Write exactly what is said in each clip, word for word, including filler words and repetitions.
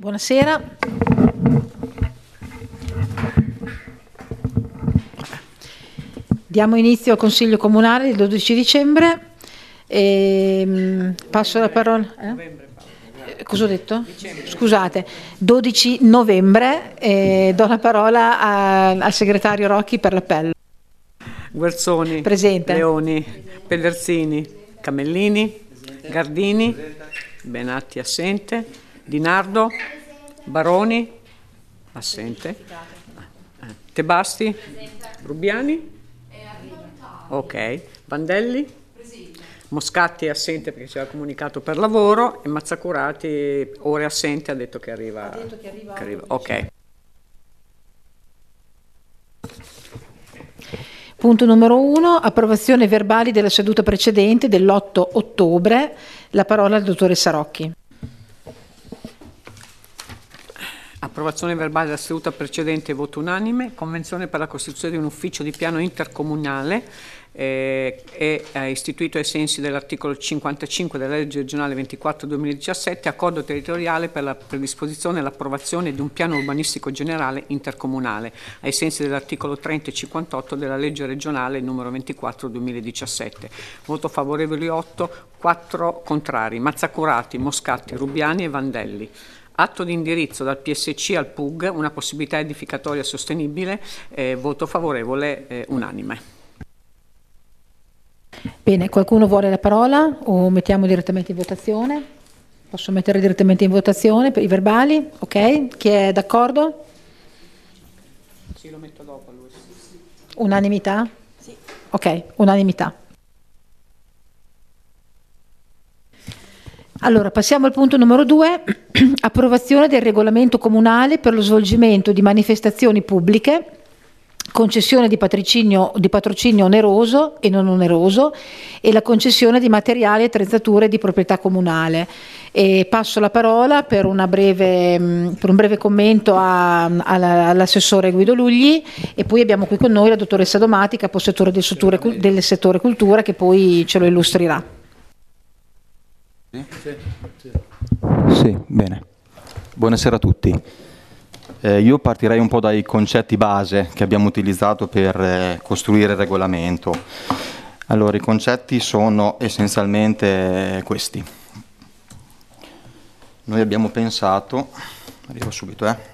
Buonasera. Diamo inizio al Consiglio Comunale del dodici dicembre. E, passo la parola. Eh? Cosa ho detto? Scusate, dodici novembre. E do la parola a, al segretario Rocchi per l'appello. Guerzoni, presente. Leoni, Pedersini, Camellini, Gardini, Benatti assente, Di Nardo, Baroni assente, Tebasti, Rubiani, ok, Vandelli, Moscatti è assente perché ci aveva comunicato per lavoro e Mazzacurati ore assente ha detto che arriva, ha detto che arriva, che arriva. Ok. Punto numero uno, approvazione verbali della seduta precedente dell'otto ottobre. La parola al dottoressa Rocchi. Approvazione verbale della seduta precedente, voto unanime. Convenzione per la costituzione di un ufficio di piano intercomunale eh, è, è istituito ai sensi dell'articolo cinquantacinque della legge regionale ventiquattro duemiladiciassette, accordo territoriale per la predisposizione e l'approvazione di un piano urbanistico generale intercomunale ai sensi dell'articolo trenta e cinquantotto della legge regionale numero ventiquattro duemiladiciassette. Voto favorevoli otto, quattro contrari, Mazzacurati, Moscatti, Rubiani e Vandelli. Atto di indirizzo dal P S C al P U G, una possibilità edificatoria sostenibile, eh, voto favorevole eh, unanime. Bene, qualcuno vuole la parola o mettiamo direttamente in votazione? Posso mettere direttamente in votazione per i verbali? Ok, chi è d'accordo? Sì, lo metto dopo a lui. Unanimità? Sì. Ok, unanimità. Allora, passiamo al punto numero due, approvazione del regolamento comunale per lo svolgimento di manifestazioni pubbliche, concessione di patrocinio, di patrocinio oneroso e non oneroso e la concessione di materiali e attrezzature di proprietà comunale. E passo la parola per, una breve, per un breve commento a, a, all'assessore Guido Lugli e poi abbiamo qui con noi la dottoressa Domati, caposettore del settore, del settore cultura, che poi ce lo illustrerà. Sì, sì. Sì, bene. Buonasera a tutti. Eh, io partirei un po' dai concetti base che abbiamo utilizzato per eh, costruire il regolamento. Allora, i concetti sono essenzialmente questi. Noi abbiamo pensato, arrivo subito, eh.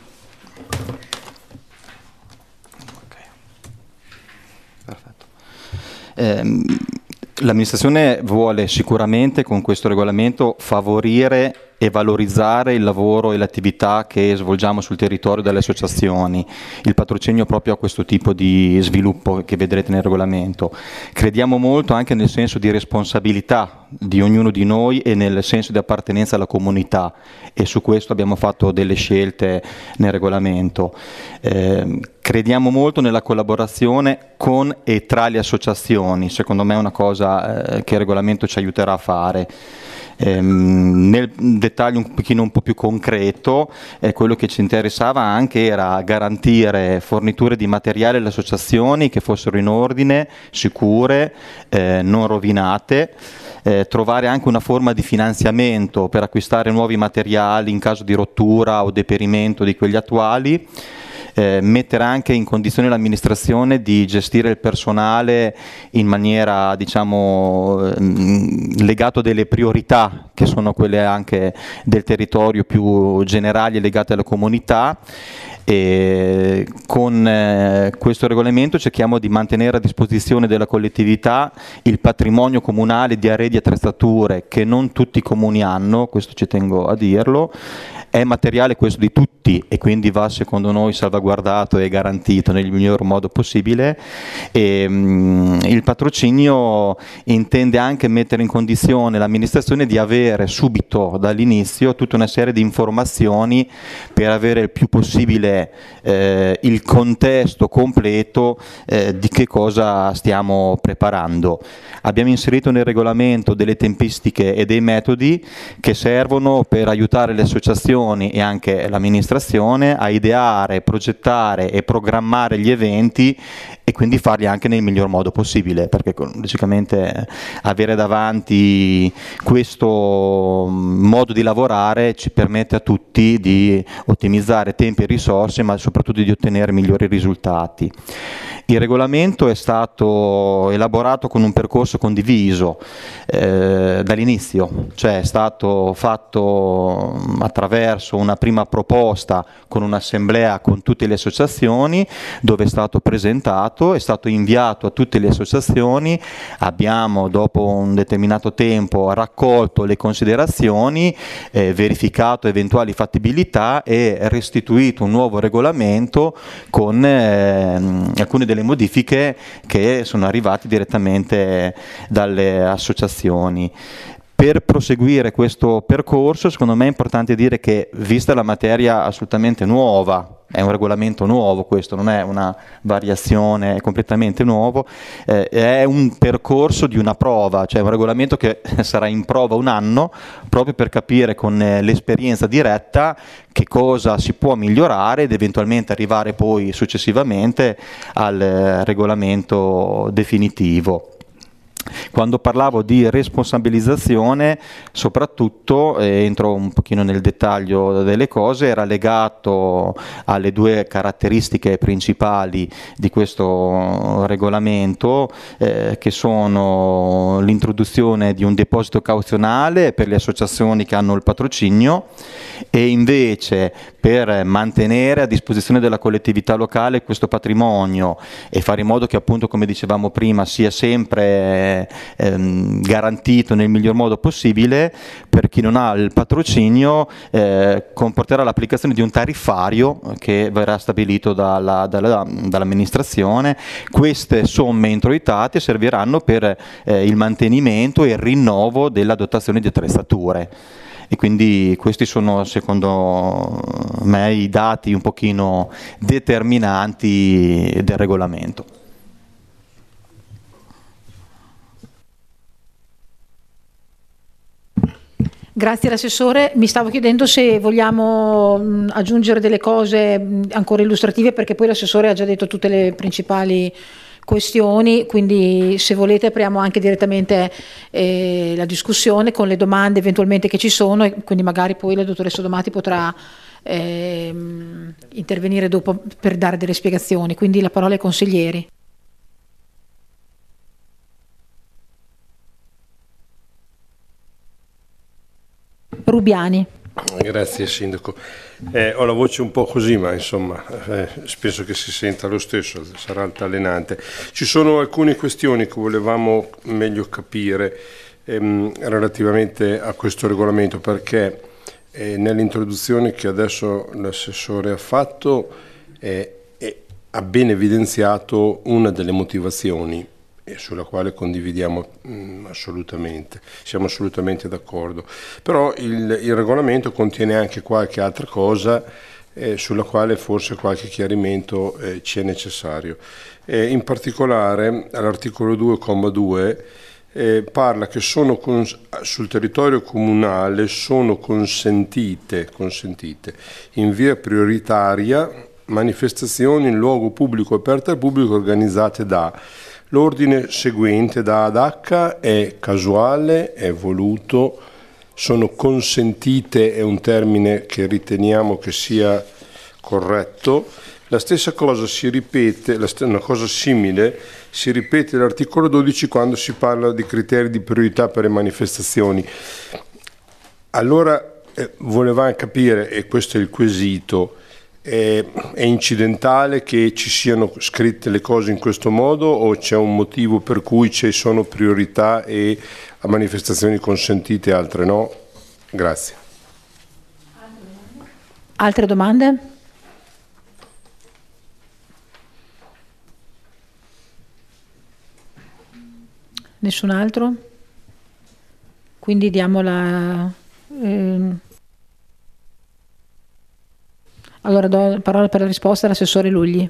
Ok. Perfetto. Ehm, L'amministrazione vuole sicuramente con questo regolamento favorire e valorizzare il lavoro e l'attività che svolgiamo sul territorio delle associazioni, il patrocinio proprio a questo tipo di sviluppo che vedrete nel regolamento. Crediamo molto anche nel senso di responsabilità di ognuno di noi e nel senso di appartenenza alla comunità e su questo abbiamo fatto delle scelte nel regolamento. Eh, crediamo molto nella collaborazione con e tra le associazioni, secondo me è una cosa eh, che il regolamento ci aiuterà a fare. Ehm, nel dettaglio un pochino un po' più concreto, eh, quello che ci interessava anche era garantire forniture di materiale alle associazioni che fossero in ordine, sicure, eh, non rovinate, eh, trovare anche una forma di finanziamento per acquistare nuovi materiali in caso di rottura o deperimento di quelli attuali. Eh, mettere anche in condizione l'amministrazione di gestire il personale in maniera, diciamo, legato delle priorità che sono quelle anche del territorio più generali e legate alla comunità. E con eh, questo regolamento cerchiamo di mantenere a disposizione della collettività il patrimonio comunale di arredi e attrezzature che non tutti i comuni hanno, questo ci tengo a dirlo. È materiale questo di tutti e quindi va secondo noi salvaguardato e garantito nel miglior modo possibile e, mh, il patrocinio intende anche mettere in condizione l'amministrazione di avere subito dall'inizio tutta una serie di informazioni per avere il più possibile eh, il contesto completo eh, di che cosa stiamo preparando. Abbiamo inserito nel regolamento delle tempistiche e dei metodi che servono per aiutare le associazioni e anche l'amministrazione amministrazione a ideare, progettare e programmare gli eventi e quindi farli anche nel miglior modo possibile, perché logicamente avere davanti questo modo di lavorare ci permette a tutti di ottimizzare tempi e risorse, ma soprattutto di ottenere migliori risultati. Il regolamento è stato elaborato con un percorso condiviso eh, dall'inizio, cioè è stato fatto attraverso una prima proposta con un'assemblea con tutte le associazioni, dove è stato presentato, è stato inviato a tutte le associazioni, abbiamo dopo un determinato tempo raccolto le considerazioni, eh, verificato eventuali fattibilità e restituito un nuovo regolamento con eh, alcune delle modifiche che sono arrivate direttamente dalle associazioni. Per proseguire questo percorso, secondo me è importante dire che, vista la materia assolutamente nuova, è un regolamento nuovo questo, non è una variazione, è completamente nuovo, eh, è un percorso di una prova, cioè un regolamento che sarà in prova un anno, proprio per capire con eh, l'esperienza diretta che cosa si può migliorare ed eventualmente arrivare poi successivamente al eh, regolamento definitivo. Quando parlavo di responsabilizzazione, soprattutto, eh, entro un pochino nel dettaglio delle cose, era legato alle due caratteristiche principali di questo regolamento, eh, che sono l'introduzione di un deposito cauzionale per le associazioni che hanno il patrocinio e invece per mantenere a disposizione della collettività locale questo patrimonio e fare in modo che, appunto, come dicevamo prima, sia sempre Ehm, garantito nel miglior modo possibile. Per chi non ha il patrocinio eh, comporterà l'applicazione di un tariffario che verrà stabilito dalla, dalla, dall'amministrazione. Queste somme introitate serviranno per eh, il mantenimento e il rinnovo della dotazione di attrezzature. E quindi questi sono, secondo me, i dati un pochino determinanti del regolamento. Grazie all'assessore. Mi stavo chiedendo se vogliamo mh, aggiungere delle cose mh, ancora illustrative, perché poi l'assessore ha già detto tutte le principali questioni, quindi se volete apriamo anche direttamente eh, la discussione con le domande eventualmente che ci sono, e quindi magari poi la dottoressa Domati potrà eh, intervenire dopo per dare delle spiegazioni. Quindi la parola ai consiglieri. Rubiani. Grazie Sindaco. Eh, ho la voce un po' così, ma insomma eh, penso che si senta lo stesso, sarà altalenante. Ci sono alcune questioni che volevamo meglio capire ehm, relativamente a questo regolamento, perché eh, nell'introduzione che adesso l'assessore ha fatto eh, eh, ha ben evidenziato una delle motivazioni sulla quale condividiamo mh, assolutamente, siamo assolutamente d'accordo. Però il, il regolamento contiene anche qualche altra cosa eh, sulla quale forse qualche chiarimento eh, ci è necessario. Eh, in particolare all'articolo due, comma due, eh, parla che sono cons- sul territorio comunale sono consentite, consentite in via prioritaria manifestazioni in luogo pubblico aperto al pubblico organizzate da. L'ordine seguente da ad H è casuale, è voluto, sono consentite, è un termine che riteniamo che sia corretto. La stessa cosa si ripete, una cosa simile si ripete all'articolo dodici quando si parla di criteri di priorità per le manifestazioni. Allora eh, volevamo capire, e questo è il quesito, È, è incidentale che ci siano scritte le cose in questo modo o c'è un motivo per cui ci sono priorità e a manifestazioni consentite e altre no? Grazie. Altre domande? Nessun altro? Quindi diamo la... Eh, Allora do la parola per la risposta all'assessore Lugli.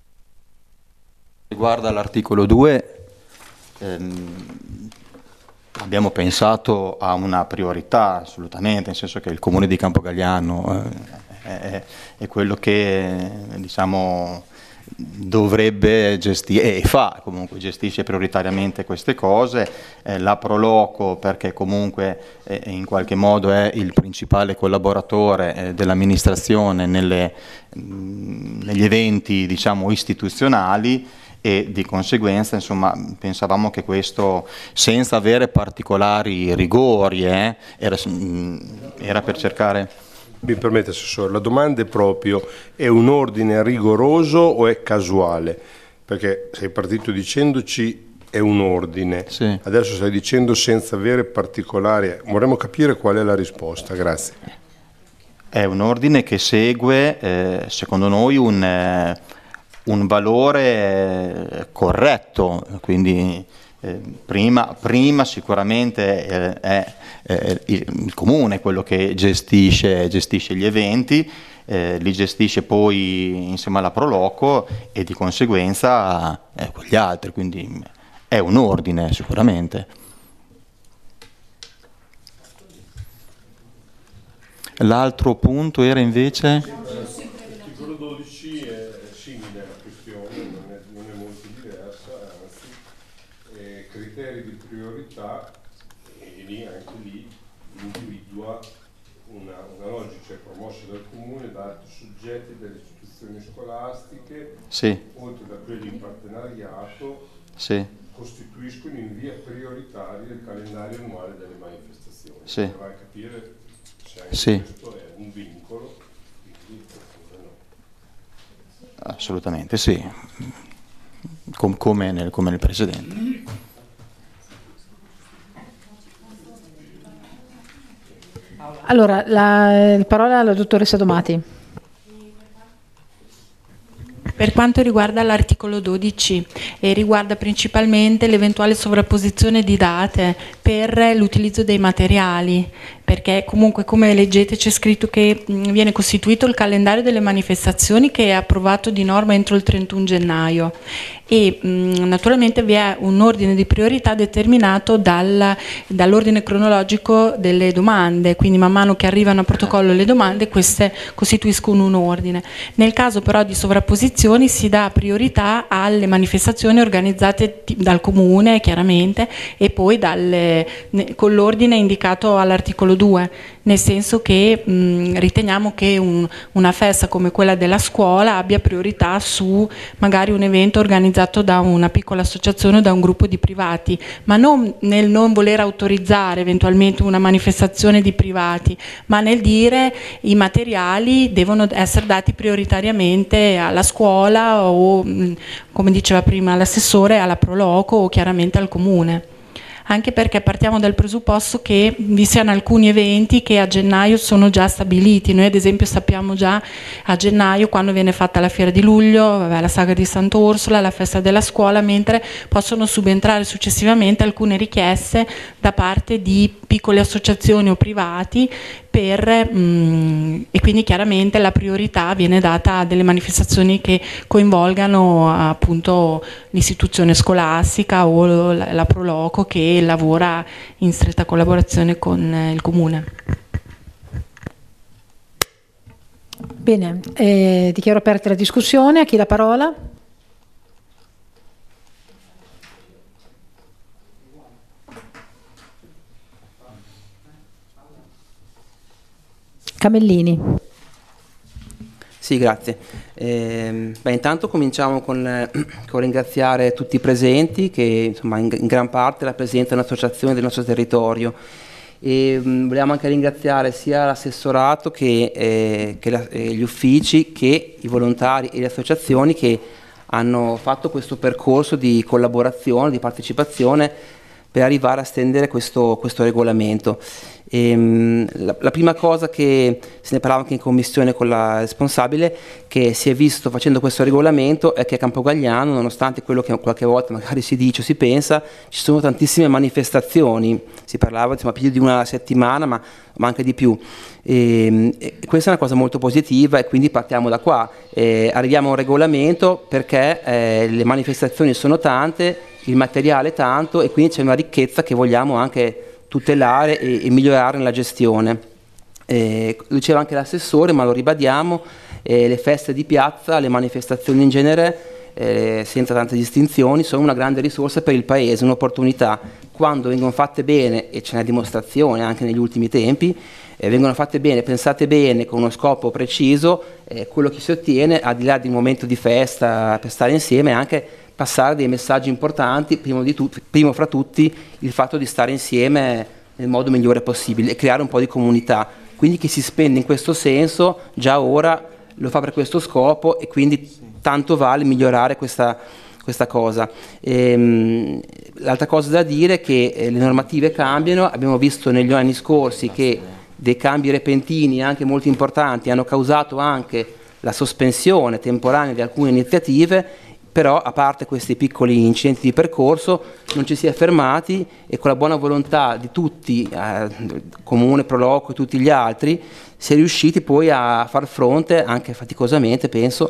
Riguarda l'articolo due, ehm, abbiamo pensato a una priorità assolutamente, nel senso che il comune di Campogalliano eh, è, è quello che diciamo dovrebbe gestire, e fa comunque, gestisce prioritariamente queste cose, eh, la Proloco perché comunque eh, in qualche modo è il principale collaboratore eh, dell'amministrazione nelle, mh, negli eventi diciamo istituzionali, e di conseguenza insomma pensavamo che questo, senza avere particolari rigori, eh, era, mh, era per cercare. Mi permette, Assessore, la domanda è proprio, è un ordine rigoroso o è casuale? Perché sei partito dicendoci è un ordine, sì. Adesso stai dicendo senza avere particolari, vorremmo capire qual è la risposta, grazie. È un ordine che segue, eh, secondo noi, un, eh, un valore eh, corretto, quindi Eh, prima, prima sicuramente eh, è eh, il, il comune quello che gestisce, gestisce gli eventi, eh, li gestisce poi insieme alla Proloco e di conseguenza eh, con gli altri, quindi è un ordine sicuramente. L'altro punto era invece... L'articolo dodici è simile alla questione, non è, non è molto diversa, anzi, eh, criteri di priorità, e lì anche lì individua una, una logica, cioè promossa dal comune da altri soggetti delle istituzioni scolastiche, sì. oltre da quelli in partenariato, sì. costituiscono in via prioritaria il calendario annuale delle manifestazioni. Sì. Vai a capire se anche sì. questo è un vincolo, quindi oppure no. Assolutamente sì, Com- come, nel, come nel precedente. Allora, la, la parola alla dottoressa Domati. Per quanto riguarda l'articolo dodici, eh, riguarda principalmente l'eventuale sovrapposizione di date per l'utilizzo dei materiali, perché comunque come leggete c'è scritto che mh, viene costituito il calendario delle manifestazioni che è approvato di norma entro il trentuno gennaio e mh, naturalmente vi è un ordine di priorità determinato dal, dall'ordine cronologico delle domande, quindi man mano che arrivano a protocollo le domande queste costituiscono un ordine. Nel caso però di sovrapposizione si dà priorità alle manifestazioni organizzate dal comune chiaramente e poi dalle, con l'ordine indicato all'articolo due, nel senso che mh, riteniamo che un, una festa come quella della scuola abbia priorità su magari un evento organizzato da una piccola associazione o da un gruppo di privati, ma non nel non voler autorizzare eventualmente una manifestazione di privati, ma nel dire i materiali devono essere dati prioritariamente alla scuola o, come diceva prima l'assessore, alla Proloco o chiaramente al comune. Anche perché partiamo dal presupposto che vi siano alcuni eventi che a gennaio sono già stabiliti. Noi ad esempio sappiamo già a gennaio quando viene fatta la fiera di luglio, vabbè, la sagra di Sant'Orsola, la festa della scuola, mentre possono subentrare successivamente alcune richieste da parte di piccole associazioni o privati per, mh, e quindi chiaramente la priorità viene data a delle manifestazioni che coinvolgano appunto l'istituzione scolastica o la, la Proloco che lavora in stretta collaborazione con eh, il comune. Bene, eh, dichiaro aperta la discussione. A chi la parola? Camellini. Sì, grazie. Eh, beh, intanto cominciamo con, eh, con ringraziare tutti i presenti che insomma in, in gran parte rappresentano l'associazione del nostro territorio e mh, vogliamo anche ringraziare sia l'assessorato che, eh, che la, eh, gli uffici che i volontari e le associazioni che hanno fatto questo percorso di collaborazione, di partecipazione per arrivare a stendere questo, questo regolamento. E, mh, la, la prima cosa che se ne parlava anche in commissione con la responsabile che si è visto facendo questo regolamento è che a Campogalliano, nonostante quello che qualche volta magari si dice o si pensa, ci sono tantissime manifestazioni, si parlava insomma più di una settimana ma, ma anche di più e, e questa è una cosa molto positiva e quindi partiamo da qua, e arriviamo a un regolamento perché eh, le manifestazioni sono tante, il materiale tanto, e quindi c'è una ricchezza che vogliamo anche tutelare e, e migliorare nella gestione. Eh, lo diceva anche l'assessore, ma lo ribadiamo, eh, le feste di piazza, le manifestazioni in genere, eh, senza tante distinzioni, sono una grande risorsa per il Paese, un'opportunità. Quando vengono fatte bene, e ce n'è dimostrazione anche negli ultimi tempi, eh, vengono fatte bene, pensate bene, con uno scopo preciso, eh, quello che si ottiene, al di là di un momento di festa per stare insieme, è anche passare dei messaggi importanti, primo, di tu- primo fra tutti il fatto di stare insieme nel modo migliore possibile e creare un po' di comunità. Quindi chi si spende in questo senso già ora lo fa per questo scopo, e quindi tanto vale migliorare questa, questa cosa. Ehm, l'altra cosa da dire è che eh, le normative cambiano, abbiamo visto negli anni scorsi che dei cambi repentini anche molto importanti hanno causato anche la sospensione temporanea di alcune iniziative, però a parte questi piccoli incidenti di percorso non ci si è fermati, e con la buona volontà di tutti, eh, Comune, Proloco e tutti gli altri, si è riusciti poi a far fronte, anche faticosamente penso,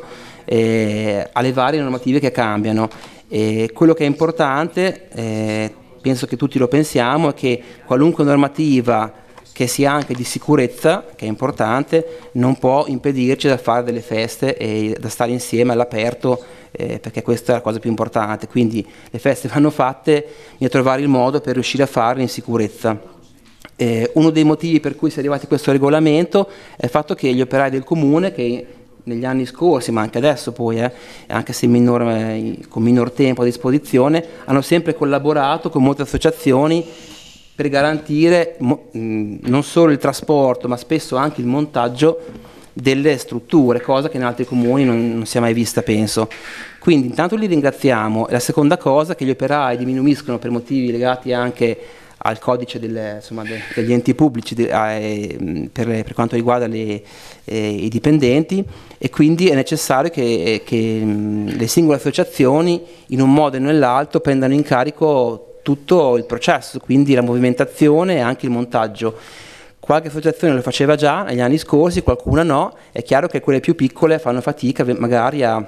eh, alle varie normative che cambiano. E quello che è importante, eh, penso che tutti lo pensiamo, è che qualunque normativa che sia anche di sicurezza, che è importante, non può impedirci da fare delle feste e da stare insieme all'aperto, eh, perché questa è la cosa più importante. Quindi le feste vanno fatte, bisogna trovare il modo per riuscire a farle in sicurezza. Eh, uno dei motivi per cui si è arrivati a questo regolamento è il fatto che gli operai del Comune, che negli anni scorsi, ma anche adesso poi, eh, anche se minor, eh, con minor tempo a disposizione, hanno sempre collaborato con molte associazioni per garantire mo, mh, non solo il trasporto, ma spesso anche il montaggio delle strutture, cosa che in altri comuni non, non si è mai vista, penso. Quindi intanto li ringraziamo. E la seconda cosa, che gli operai diminuiscono per motivi legati anche al codice delle, insomma, de, degli enti pubblici de, eh, per, per quanto riguarda le, eh, i dipendenti, e quindi è necessario che, che mh, le singole associazioni in un modo o nell'altro prendano in carico tutto il processo, quindi la movimentazione e anche il montaggio. Qualche associazione lo faceva già negli anni scorsi, qualcuna no. È chiaro che quelle più piccole fanno fatica magari a,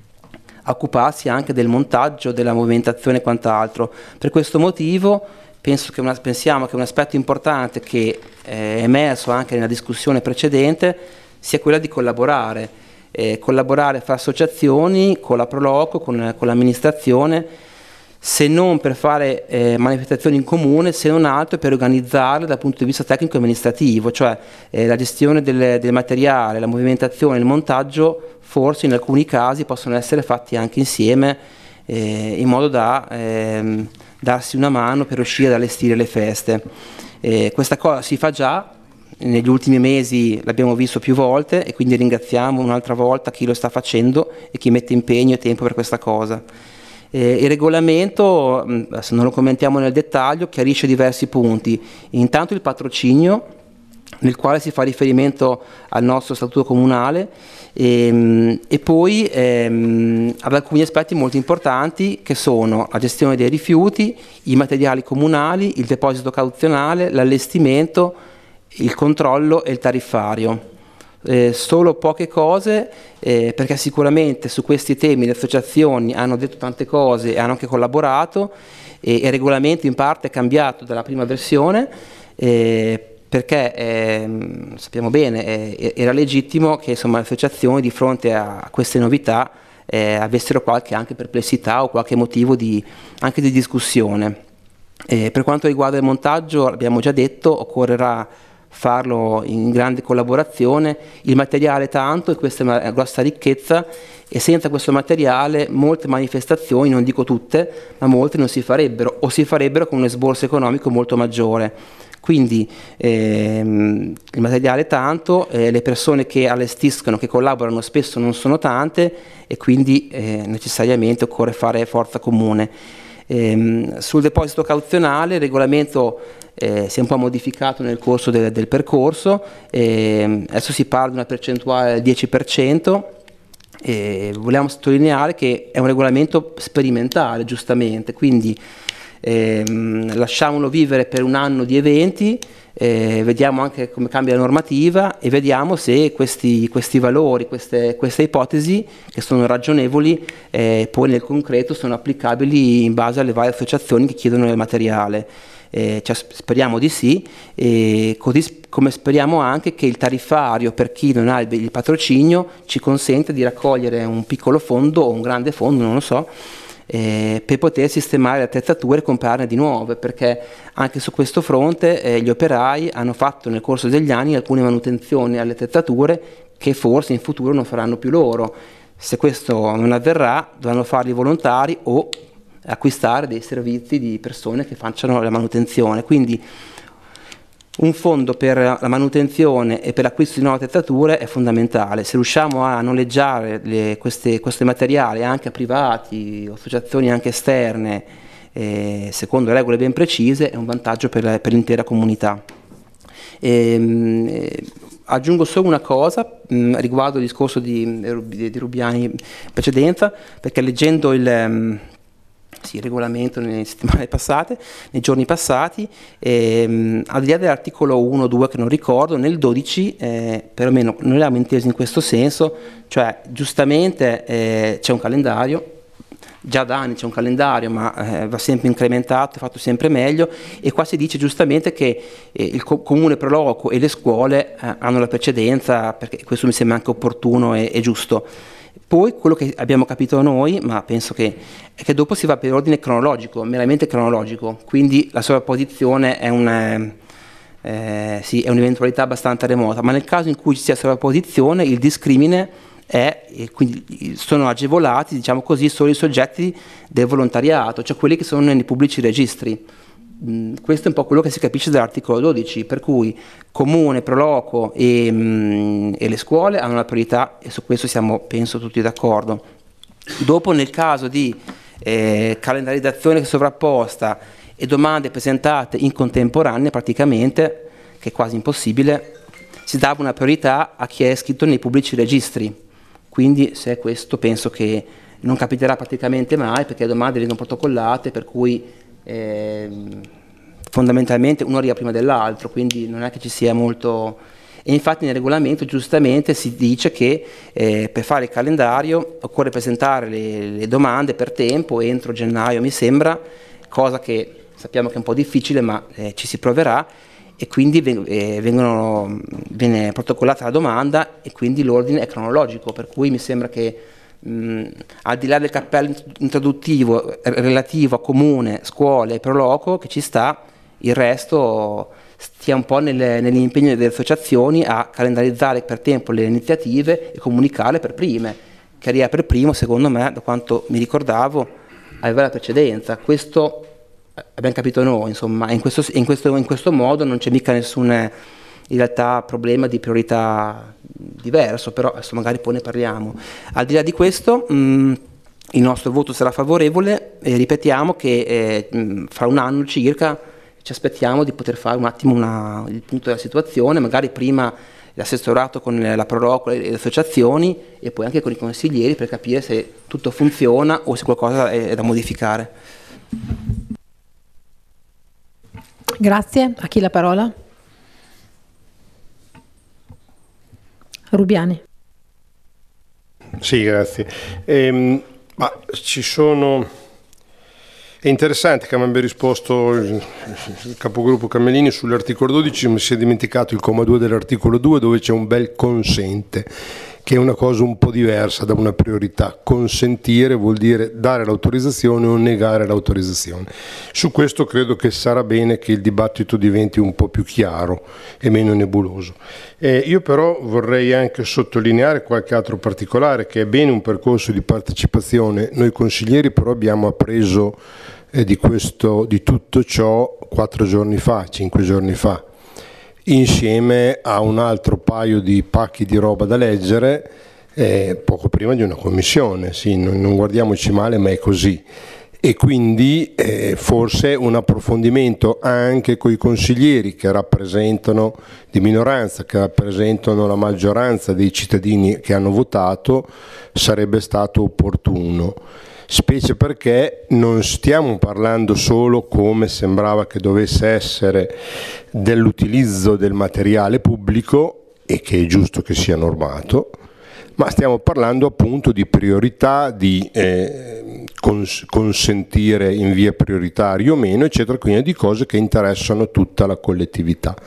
a occuparsi anche del montaggio, della movimentazione e quant'altro. Per questo motivo penso che una, pensiamo che un aspetto importante che è emerso anche nella discussione precedente sia quella di collaborare, eh, collaborare fra associazioni, con la Proloco, con, con l'amministrazione, se non per fare eh, manifestazioni in comune, se non altro per organizzarle dal punto di vista tecnico e amministrativo, cioè eh, la gestione del, del materiale, la movimentazione, il montaggio, forse in alcuni casi possono essere fatti anche insieme, eh, in modo da eh, darsi una mano per riuscire ad allestire le feste. Eh, questa cosa si fa già, negli ultimi mesi l'abbiamo visto più volte, e quindi ringraziamo un'altra volta chi lo sta facendo e chi mette impegno e tempo per questa cosa. Eh, il regolamento, adesso non lo commentiamo nel dettaglio, chiarisce diversi punti. Intanto il patrocinio, nel quale si fa riferimento al nostro statuto comunale, e, e poi ehm, ad alcuni aspetti molto importanti, che sono la gestione dei rifiuti, i materiali comunali, il deposito cauzionale, l'allestimento, il controllo e il tariffario. Eh, solo poche cose, eh, perché sicuramente su questi temi le associazioni hanno detto tante cose e hanno anche collaborato, e il regolamento in parte è cambiato dalla prima versione, eh, perché eh, sappiamo bene, eh, era legittimo che insomma, le associazioni di fronte a queste novità eh, avessero qualche anche perplessità o qualche motivo di, anche di discussione. Eh, per quanto riguarda il montaggio, abbiamo già detto, occorrerà farlo in grande collaborazione, il materiale tanto, e questa è una grossa ricchezza, e senza questo materiale molte manifestazioni, non dico tutte, ma molte non si farebbero, o si farebbero con un esborso economico molto maggiore. Quindi ehm, il materiale tanto, eh, le persone che allestiscono, che collaborano spesso non sono tante, e quindi eh, necessariamente occorre fare forza comune. Ehm, sul deposito cauzionale il regolamento eh, si è un po' modificato nel corso del, del percorso, ehm, adesso si parla di una percentuale del dieci per cento. E vogliamo sottolineare che è un regolamento sperimentale, giustamente, quindi ehm, lasciamolo vivere per un anno di eventi, eh, vediamo anche come cambia la normativa e vediamo se questi, questi valori, queste, queste ipotesi che sono ragionevoli, eh, poi nel concreto sono applicabili in base alle varie associazioni che chiedono il materiale. Eh, cioè, speriamo di sì, e così come speriamo anche che il tariffario per chi non ha il, il patrocinio ci consente di raccogliere un piccolo fondo o un grande fondo, non lo so, eh, per poter sistemare le attrezzature e comprarne di nuove, perché anche su questo fronte eh, gli operai hanno fatto nel corso degli anni alcune manutenzioni alle attrezzature che forse in futuro non faranno più loro. Se questo non avverrà dovranno farli volontari o acquistare dei servizi di persone che facciano la manutenzione. Quindi un fondo per la manutenzione e per l'acquisto di nuove attrezzature è fondamentale. Se riusciamo a noleggiare le, queste, questi materiali anche a privati, associazioni anche esterne, eh, secondo regole ben precise, è un vantaggio per, per l'intera comunità. E, eh, aggiungo solo una cosa mh, riguardo il discorso di, di, di Rubiani in precedenza, perché leggendo il Sì, il regolamento nelle settimane passate, nei giorni passati, ehm, al di là dell'articolo uno o due che non ricordo, nel dodici, eh, perlomeno noi l'abbiamo inteso in questo senso, cioè giustamente eh, c'è un calendario, già da anni c'è un calendario, ma eh, va sempre incrementato, fatto sempre meglio, e qua si dice giustamente che eh, il co- comune pro loco e le scuole eh, hanno la precedenza, perché questo mi sembra anche opportuno e, e giusto. Poi quello che abbiamo capito noi, ma penso che, è che dopo si va per ordine cronologico, meramente cronologico, quindi la sovrapposizione è, un, eh, sì, è un'eventualità abbastanza remota, ma nel caso in cui ci sia sovrapposizione il discrimine è, e quindi sono agevolati, diciamo così, solo i soggetti del volontariato, cioè quelli che sono nei pubblici registri. Questo è un po' quello che si capisce dall'articolo dodici, per cui comune, pro loco e, mh, e le scuole hanno la priorità, e su questo siamo penso tutti d'accordo. Dopo, nel caso di eh, calendarizzazione sovrapposta e domande presentate in contemporanea, praticamente, che è quasi impossibile, si dava una priorità a chi è iscritto nei pubblici registri. Quindi se è questo penso che non capiterà praticamente mai, perché le domande vengono protocollate, per cui Eh, fondamentalmente uno arriva prima dell'altro, quindi non è che ci sia molto. E infatti nel regolamento giustamente si dice che eh, per fare il calendario occorre presentare le, le domande per tempo entro gennaio, mi sembra, cosa che sappiamo che è un po' difficile, ma eh, ci si proverà, e quindi eh, vengono, viene protocollata la domanda e quindi l'ordine è cronologico, per cui mi sembra che Mm, al di là del cappello introduttivo relativo a comune, scuole e pro loco che ci sta, il resto stia un po' nelle, nell'impegno delle associazioni a calendarizzare per tempo le iniziative e comunicarle per prime. Che arriva per primo, secondo me, da quanto mi ricordavo, aveva la precedenza. Questo abbiamo capito noi, insomma, in questo, in questo, in questo modo non c'è mica nessun in realtà problema di priorità diverso, però adesso magari poi ne parliamo. Al di là di questo mh, il nostro voto sarà favorevole, e ripetiamo che eh, mh, fra un anno circa ci aspettiamo di poter fare un attimo una, il punto della situazione, magari prima l'assessorato con la Proloco e le associazioni e poi anche con i consiglieri, per capire se tutto funziona o se qualcosa è, è da modificare. Grazie. A chi la parola? Rubiani. Sì, grazie. Ehm, ma ci sono. È interessante che mi abbia risposto il, il capogruppo Camellini sull'articolo dodici, mi si è dimenticato il comma due dell'articolo due, dove c'è un bel consente, che è una cosa un po' diversa da una priorità. Consentire vuol dire dare l'autorizzazione o negare l'autorizzazione. Su questo credo che sarà bene che il dibattito diventi un po' più chiaro e meno nebuloso. Eh, io però vorrei anche sottolineare qualche altro particolare, che è bene un percorso di partecipazione. Noi consiglieri però abbiamo appreso eh, di, questo, di tutto ciò quattro giorni fa, cinque giorni fa, insieme a un altro paio di pacchi di roba da leggere eh, poco prima di una commissione. Sì, non, non guardiamoci male, ma è così. E quindi eh, forse un approfondimento anche con i consiglieri che rappresentano di minoranza, che rappresentano la maggioranza dei cittadini che hanno votato, sarebbe stato opportuno. specie perché non stiamo parlando solo, come sembrava che dovesse essere, dell'utilizzo del materiale pubblico, e che è giusto che sia normato, ma stiamo parlando appunto di priorità, di eh, cons- consentire in via prioritaria o meno, eccetera, quindi di cose che interessano tutta la collettività.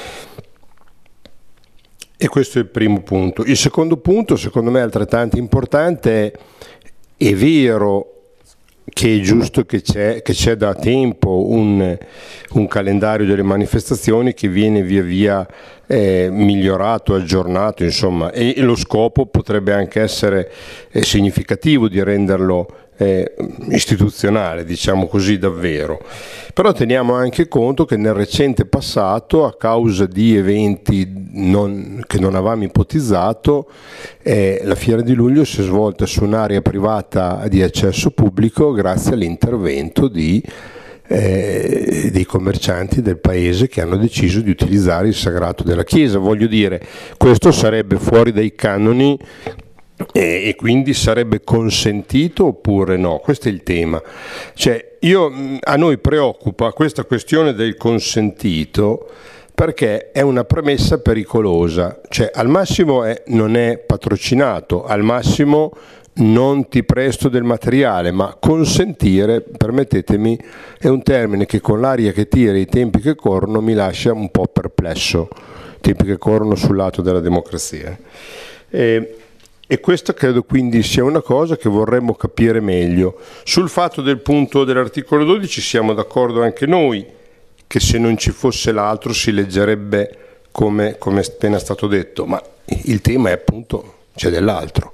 E questo è il primo punto. Il secondo punto, secondo me altrettanto importante, è, è vero che è giusto che c'è, che c'è da tempo un, un calendario delle manifestazioni che viene via via eh, migliorato, aggiornato, insomma, e, e lo scopo potrebbe anche essere eh, significativo di renderlo eh, istituzionale, diciamo così, davvero. Però teniamo anche conto che nel recente passato, a causa di eventi non, che non avevamo ipotizzato, eh, la Fiera di Luglio si è svolta su un'area privata di accesso pubblico grazie all'intervento di, eh, dei commercianti del paese che hanno deciso di utilizzare il sagrato della Chiesa. Voglio dire, questo sarebbe fuori dai canoni e quindi sarebbe consentito oppure no? Questo è il tema. Cioè, io, a noi preoccupa questa questione del consentito perché è una premessa pericolosa, cioè al massimo è, non è patrocinato, al massimo non ti presto del materiale, ma consentire, permettetemi, è un termine che con l'aria che tira e i tempi che corrono mi lascia un po' perplesso, tempi che corrono sul lato della democrazia. E, E questo credo quindi sia una cosa che vorremmo capire meglio. Sul fatto del punto dell'articolo dodici siamo d'accordo anche noi, che se non ci fosse l'altro si leggerebbe come, come è appena stato detto, ma il tema è appunto c'è dell'altro.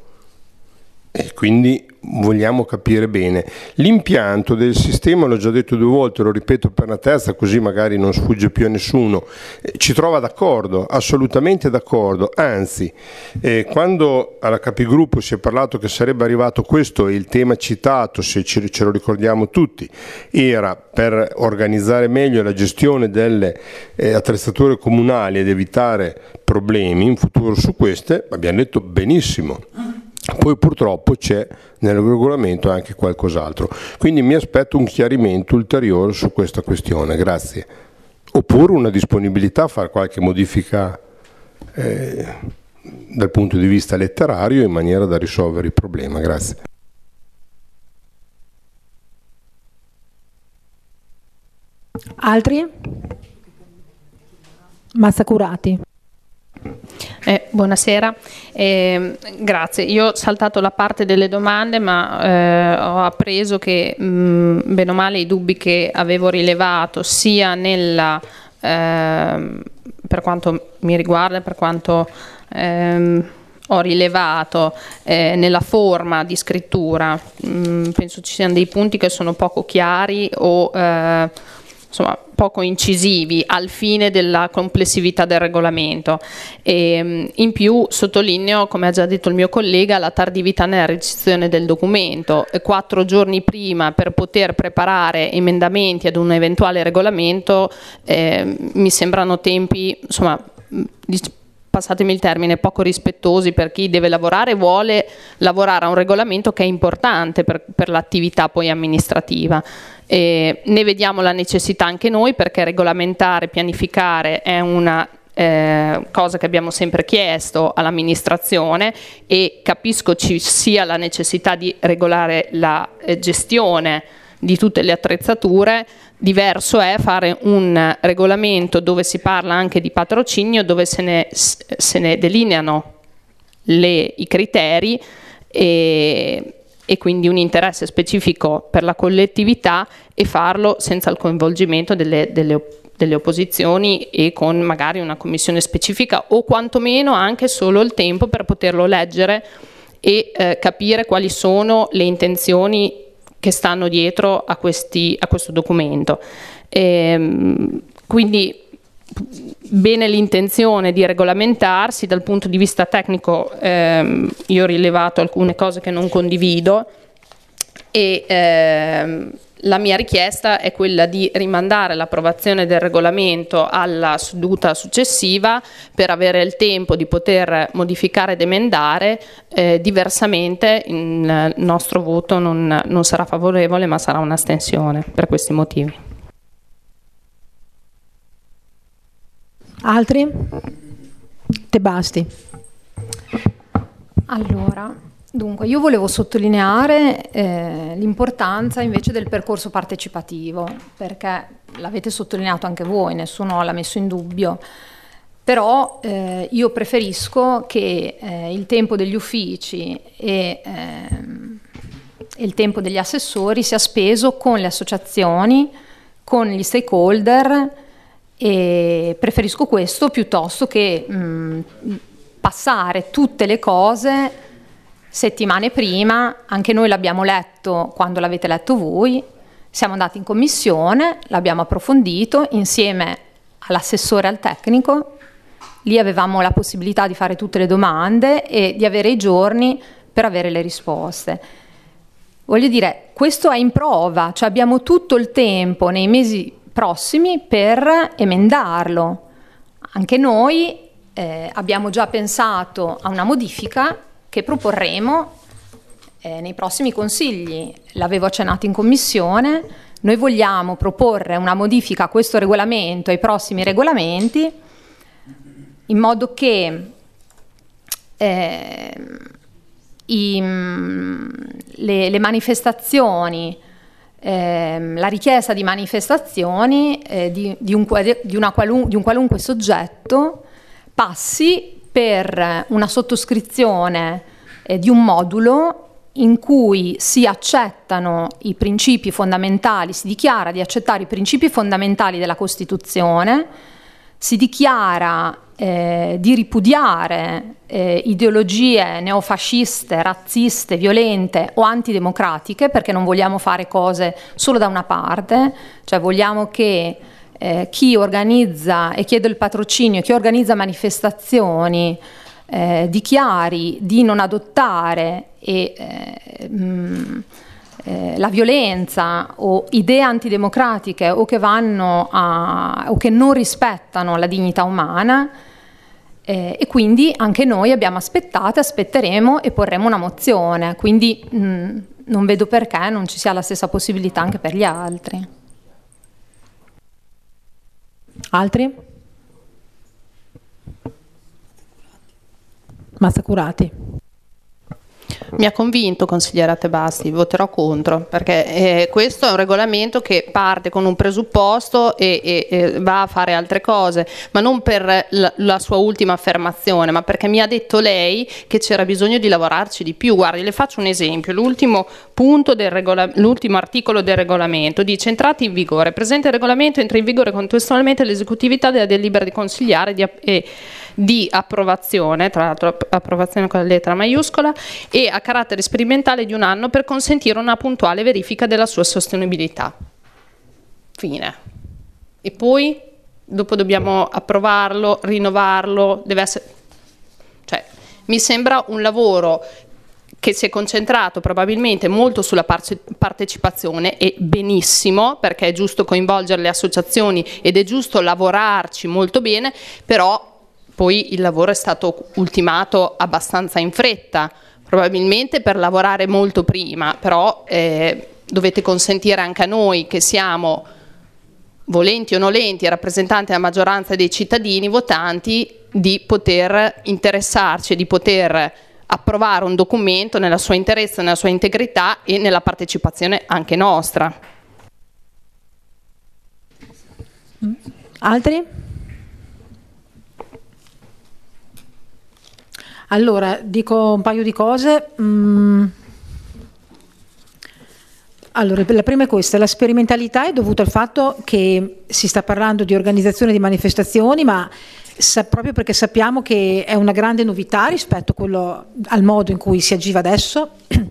E quindi vogliamo capire bene. L'impianto del sistema, l'ho già detto due volte, lo ripeto per la terza così magari non sfugge più a nessuno, eh, ci trova d'accordo, assolutamente d'accordo, anzi eh, quando alla Capigruppo si è parlato che sarebbe arrivato questo, e il tema citato, se ce, ce lo ricordiamo tutti, era per organizzare meglio la gestione delle eh, attrezzature comunali ed evitare problemi in futuro su queste, abbiamo detto benissimo. Poi purtroppo c'è nel regolamento anche qualcos'altro, quindi mi aspetto un chiarimento ulteriore su questa questione, grazie. Oppure una disponibilità a fare qualche modifica eh, dal punto di vista letterario in maniera da risolvere il problema, grazie. Altri? Massacurati. Eh, buonasera, eh, grazie. Io ho saltato la parte delle domande, ma eh, ho appreso che mh, bene o male i dubbi che avevo rilevato sia nella, eh, per quanto mi riguarda, per quanto ehm, ho rilevato eh, nella forma di scrittura, mh, penso ci siano dei punti che sono poco chiari o eh, insomma poco incisivi al fine della complessività del regolamento. E, in più sottolineo, come ha già detto il mio collega, la tardività nella recezione del documento. Quattro giorni prima per poter preparare emendamenti ad un eventuale regolamento eh, mi sembrano tempi, insomma, passatemi il termine, poco rispettosi per chi deve lavorare e vuole lavorare a un regolamento che è importante per, per l'attività poi amministrativa. E ne vediamo la necessità anche noi, perché regolamentare, pianificare è una eh, cosa che abbiamo sempre chiesto all'amministrazione, e capisco ci sia la necessità di regolare la eh, gestione di tutte le attrezzature. Diverso è fare un regolamento dove si parla anche di patrocinio, dove se ne, se ne delineano le, i criteri e, e quindi un interesse specifico per la collettività, e farlo senza il coinvolgimento delle, delle, delle opposizioni e con magari una commissione specifica, o quantomeno anche solo il tempo per poterlo leggere e eh, capire quali sono le intenzioni che stanno dietro a, questi, a questo documento. Ehm, quindi bene l'intenzione di regolamentarsi. Dal punto di vista tecnico ehm, io ho rilevato alcune cose che non condivido, e ehm, La mia richiesta è quella di rimandare l'approvazione del regolamento alla seduta successiva per avere il tempo di poter modificare ed emendare, eh, diversamente il nostro voto non, non sarà favorevole ma sarà un'astensione per questi motivi. Altri? Te basti. Allora... Dunque, io volevo sottolineare eh, l'importanza invece del percorso partecipativo, perché l'avete sottolineato anche voi, nessuno l'ha messo in dubbio, però eh, io preferisco che eh, il tempo degli uffici e, ehm, e il tempo degli assessori sia speso con le associazioni, con gli stakeholder, e preferisco questo piuttosto che mh, passare tutte le cose settimane prima. Anche noi l'abbiamo letto quando l'avete letto voi, siamo andati in commissione, l'abbiamo approfondito insieme all'assessore al tecnico, lì avevamo la possibilità di fare tutte le domande e di avere i giorni per avere le risposte. Voglio dire, questo è in prova, cioè abbiamo tutto il tempo nei mesi prossimi per emendarlo. Anche noi eh, abbiamo già pensato a una modifica che proporremo eh, nei prossimi consigli. L'avevo accennato in commissione, noi vogliamo proporre una modifica a questo regolamento e ai prossimi regolamenti, in modo che eh, i, le, le manifestazioni, eh, la richiesta di manifestazioni eh, di, di, un, di, una qualun, di un qualunque soggetto passi per una sottoscrizione eh, di un modulo in cui si accettano i principi fondamentali, si dichiara di accettare i principi fondamentali della Costituzione, si dichiara eh, di ripudiare eh, ideologie neofasciste, razziste, violente o antidemocratiche, perché non vogliamo fare cose solo da una parte, cioè vogliamo che Eh, chi organizza e chiede il patrocinio, chi organizza manifestazioni eh, dichiari di non adottare e, eh, mh, eh, la violenza o idee antidemocratiche o che vanno a, o che non rispettano la dignità umana, eh, e quindi anche noi abbiamo aspettato, aspetteremo e porremo una mozione, quindi mh, non vedo perché non ci sia la stessa possibilità anche per gli altri. Altri? Mazzacurati. Mi ha convinto, consigliera Tebasti, voterò contro, perché eh, questo è un regolamento che parte con un presupposto e, e, e va a fare altre cose, ma non per la, la sua ultima affermazione, ma perché mi ha detto lei che c'era bisogno di lavorarci di più. Guardi, le faccio un esempio, l'ultimo punto del regola, l'ultimo articolo del regolamento dice: entrati in vigore, presente regolamento entra in vigore contestualmente l'esecutività della delibera di consigliare di, e di approvazione, tra l'altro approvazione con la lettera maiuscola, e a carattere sperimentale di un anno per consentire una puntuale verifica della sua sostenibilità. Fine. E poi dopo dobbiamo approvarlo, rinnovarlo, deve essere, cioè, mi sembra un lavoro che si è concentrato probabilmente molto sulla parce- partecipazione, e benissimo, perché è giusto coinvolgere le associazioni ed è giusto lavorarci molto bene, però poi il lavoro è stato ultimato abbastanza in fretta, probabilmente per lavorare molto prima, però eh, dovete consentire anche a noi, che siamo volenti o nolenti rappresentanti della maggioranza dei cittadini votanti, di poter interessarci e di poter approvare un documento nella sua interezza, nella sua integrità e nella partecipazione anche nostra. Altri? Allora, dico un paio di cose. Mm. Allora, la prima è questa: la sperimentalità è dovuta al fatto che si sta parlando di organizzazione di manifestazioni, ma sa, proprio perché sappiamo che è una grande novità rispetto a quello, al modo in cui si agiva adesso.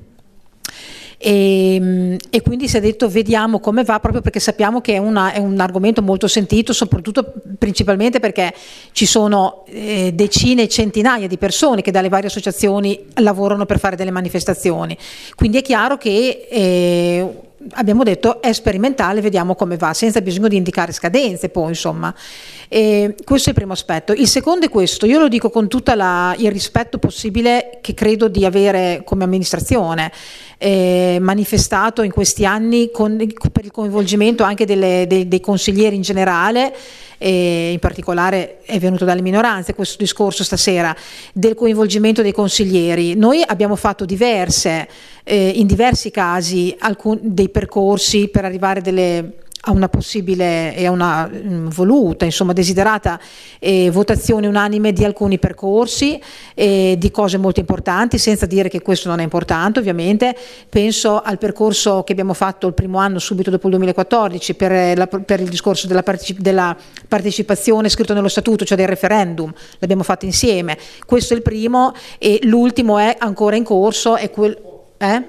E, e quindi si è detto vediamo come va, proprio perché sappiamo che è, una, è un argomento molto sentito, soprattutto principalmente perché ci sono eh, decine e centinaia di persone che dalle varie associazioni lavorano per fare delle manifestazioni, quindi è chiaro che eh, abbiamo detto è sperimentale, vediamo come va, senza bisogno di indicare scadenze poi, insomma. E questo è il primo aspetto. Il secondo è questo, io lo dico con tutto il rispetto possibile che credo di avere come amministrazione, eh, manifestato in questi anni con, per il coinvolgimento anche delle, dei, dei consiglieri in generale, e in particolare è venuto dalle minoranze questo discorso stasera, del coinvolgimento dei consiglieri. Noi abbiamo fatto diverse, eh, in diversi casi alcun, dei percorsi per arrivare delle, a una possibile e a una mh, voluta, insomma desiderata eh, votazione unanime di alcuni percorsi, eh, di cose molto importanti, senza dire che questo non è importante ovviamente. Penso al percorso che abbiamo fatto il primo anno subito dopo il duemilaquattordici per, la, per il discorso della, partecip- della partecipazione scritto nello statuto, cioè del referendum, l'abbiamo fatto insieme. Questo è il primo, e l'ultimo è ancora in corso, è quel... Eh?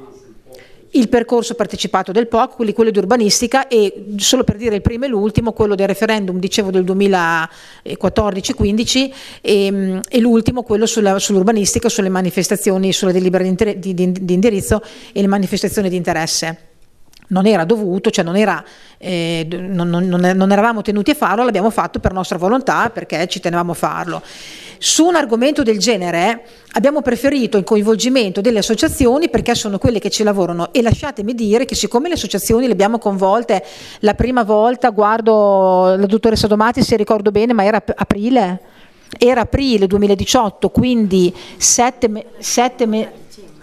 il percorso partecipato del P O C, quelli, quello di urbanistica, e solo per dire il primo e l'ultimo, quello del referendum, dicevo del duemilaquattordici quindici, e, e l'ultimo quello sulla, sull'urbanistica, sulle manifestazioni, sulla delibera di, inter- di, di, di indirizzo e le manifestazioni di interesse. Non era dovuto, cioè non, era, eh, non, non, non eravamo tenuti a farlo, l'abbiamo fatto per nostra volontà perché ci tenevamo a farlo. Su un argomento del genere abbiamo preferito il coinvolgimento delle associazioni perché sono quelle che ci lavorano, e lasciatemi dire che siccome le associazioni le abbiamo convolte la prima volta, guardo la dottoressa Domati se ricordo bene, ma era aprile, era aprile duemiladiciotto, quindi sette me, sette me,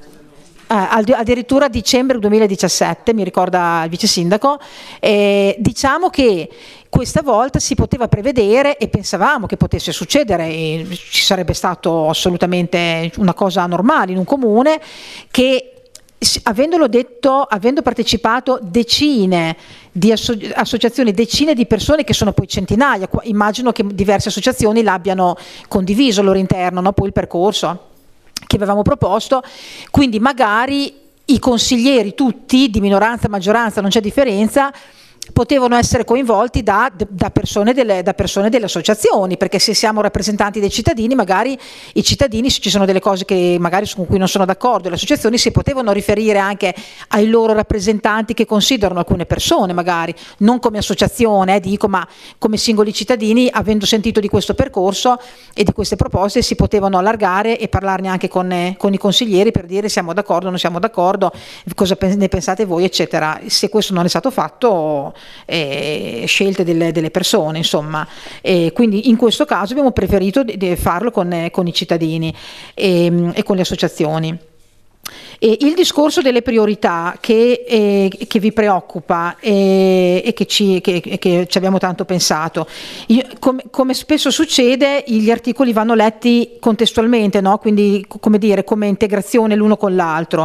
eh, addirittura dicembre duemiladiciassette, mi ricorda il vice sindaco, eh, diciamo che questa volta si poteva prevedere e pensavamo che potesse succedere, e ci sarebbe stato assolutamente una cosa normale in un comune, che avendolo detto, avendo partecipato decine di asso- associazioni, decine di persone che sono poi centinaia, immagino che diverse associazioni l'abbiano condiviso al loro interno, no? Poi il percorso che avevamo proposto, quindi magari i consiglieri tutti, di minoranza, maggioranza, non c'è differenza, potevano essere coinvolti da, da, persone delle, da persone delle associazioni, perché se siamo rappresentanti dei cittadini, magari i cittadini, se ci sono delle cose che magari con cui non sono d'accordo, le associazioni si potevano riferire anche ai loro rappresentanti che considerano alcune persone, magari non come associazione, eh, dico, ma come singoli cittadini, avendo sentito di questo percorso e di queste proposte, si potevano allargare e parlarne anche con, eh, con i consiglieri per dire siamo d'accordo, non siamo d'accordo, cosa ne pensate voi, eccetera. Se questo non è stato fatto, Eh, scelte delle, delle persone, insomma, e quindi in questo caso abbiamo preferito di, di farlo con, eh, con i cittadini e, e con le associazioni. E il discorso delle priorità che, eh, che vi preoccupa eh, e che ci, che, che ci abbiamo tanto pensato, io, com, come spesso succede, gli articoli vanno letti contestualmente, no? Quindi come dire, come integrazione l'uno con l'altro.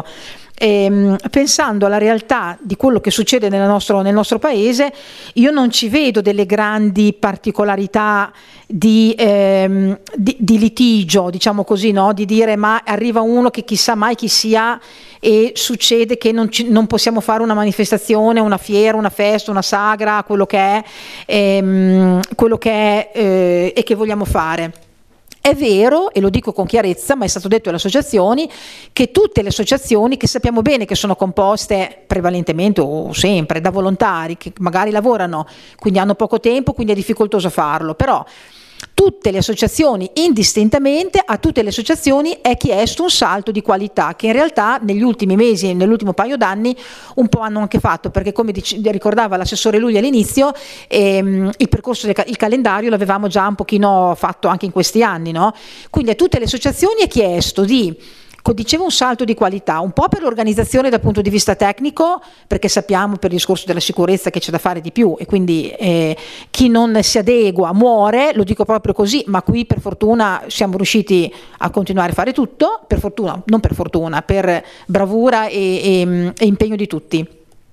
E, pensando alla realtà di quello che succede nel nostro, nel nostro paese, io non ci vedo delle grandi particolarità di, ehm, di, di litigio, diciamo così, no? Di dire ma arriva uno che chissà mai chi sia e succede che non, ci, non possiamo fare una manifestazione, una fiera, una festa, una sagra, quello che è, ehm, quello che è eh, e che vogliamo fare. È vero, e lo dico con chiarezza, ma è stato detto alle associazioni, che tutte le associazioni, che sappiamo bene che sono composte prevalentemente o sempre da volontari che magari lavorano, quindi hanno poco tempo, quindi è difficoltoso farlo, però tutte le associazioni, indistintamente, a tutte le associazioni è chiesto un salto di qualità che in realtà negli ultimi mesi, nell'ultimo paio d'anni, un po' hanno anche fatto, perché come dic- ricordava l'assessore Lugli all'inizio, ehm, il percorso, del ca- il calendario l'avevamo già un pochino fatto anche in questi anni, no? Quindi a tutte le associazioni è chiesto di, dicevo, un salto di qualità, un po' per l'organizzazione dal punto di vista tecnico, perché sappiamo per il discorso della sicurezza che c'è da fare di più e quindi eh, chi non si adegua muore, lo dico proprio così, ma qui per fortuna siamo riusciti a continuare a fare tutto, per fortuna, non per fortuna, per bravura e, e, e impegno di tutti.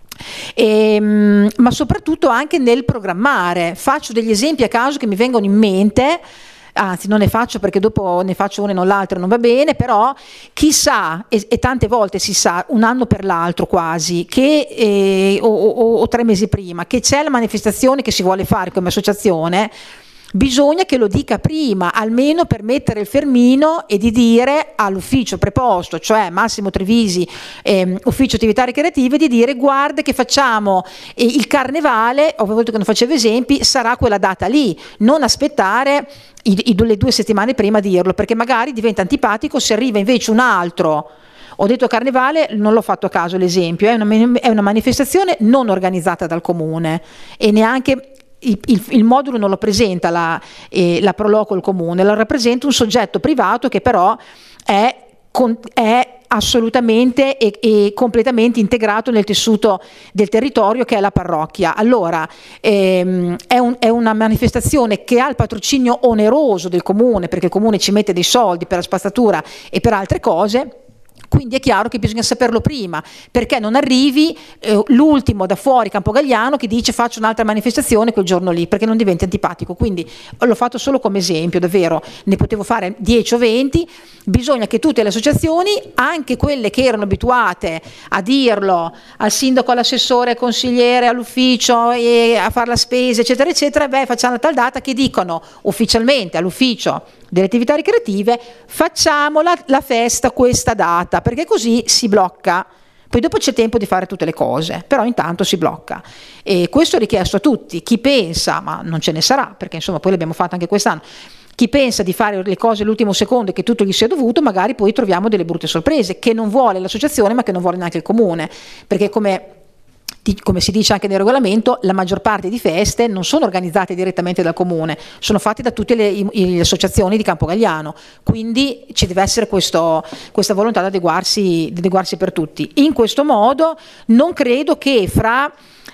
E, ma soprattutto anche nel programmare. Faccio degli esempi a caso che mi vengono in mente, anzi non ne faccio perché dopo ne faccio uno e non l'altro, non va bene, però chissà, e, e tante volte si sa, un anno per l'altro quasi, che, eh, o, o, o tre mesi prima, che c'è la manifestazione che si vuole fare come associazione, bisogna che lo dica prima, almeno per mettere il fermino e di dire all'ufficio preposto, cioè Massimo Trevisi, ehm, ufficio attività ricreative, di dire guarda che facciamo eh, il carnevale, ho detto che non facevo esempi, sarà quella data lì, non aspettare i, i, le due settimane prima di dirlo, perché magari diventa antipatico se arriva invece un altro. Ho detto carnevale, non l'ho fatto a caso l'esempio, è una, è una manifestazione non organizzata dal comune e neanche il, il, il modulo non lo presenta la, eh, la Proloco il comune, lo rappresenta un soggetto privato che però è, con, è assolutamente e, e completamente integrato nel tessuto del territorio che è la parrocchia. Allora ehm, è, un, è una manifestazione che ha il patrocinio oneroso del comune, perché il comune ci mette dei soldi per la spazzatura e per altre cose. Quindi è chiaro che bisogna saperlo prima, perché non arrivi eh, l'ultimo da fuori, Campogalliano, che dice faccio un'altra manifestazione quel giorno lì, perché non diventi antipatico. Quindi l'ho fatto solo come esempio, davvero, ne potevo fare dieci o venti. Bisogna che tutte le associazioni, anche quelle che erano abituate a dirlo al sindaco, all'assessore, al consigliere, all'ufficio, e a fare la spesa, eccetera, eccetera, beh, facciamo la tal data, che dicono ufficialmente all'ufficio delle attività ricreative facciamo la, la festa questa data, perché così si blocca, poi dopo c'è tempo di fare tutte le cose, però intanto si blocca. E questo è richiesto a tutti, chi pensa, ma non ce ne sarà, perché insomma poi l'abbiamo fatto anche quest'anno, chi pensa di fare le cose all'ultimo secondo e che tutto gli sia dovuto, magari poi troviamo delle brutte sorprese, che non vuole l'associazione ma che non vuole neanche il comune, perché come come si dice anche nel regolamento, la maggior parte di feste non sono organizzate direttamente dal comune, sono fatte da tutte le, le associazioni di Campogalliano, quindi ci deve essere questo, questa volontà di adeguarsi, di adeguarsi per tutti. In questo modo non credo che fra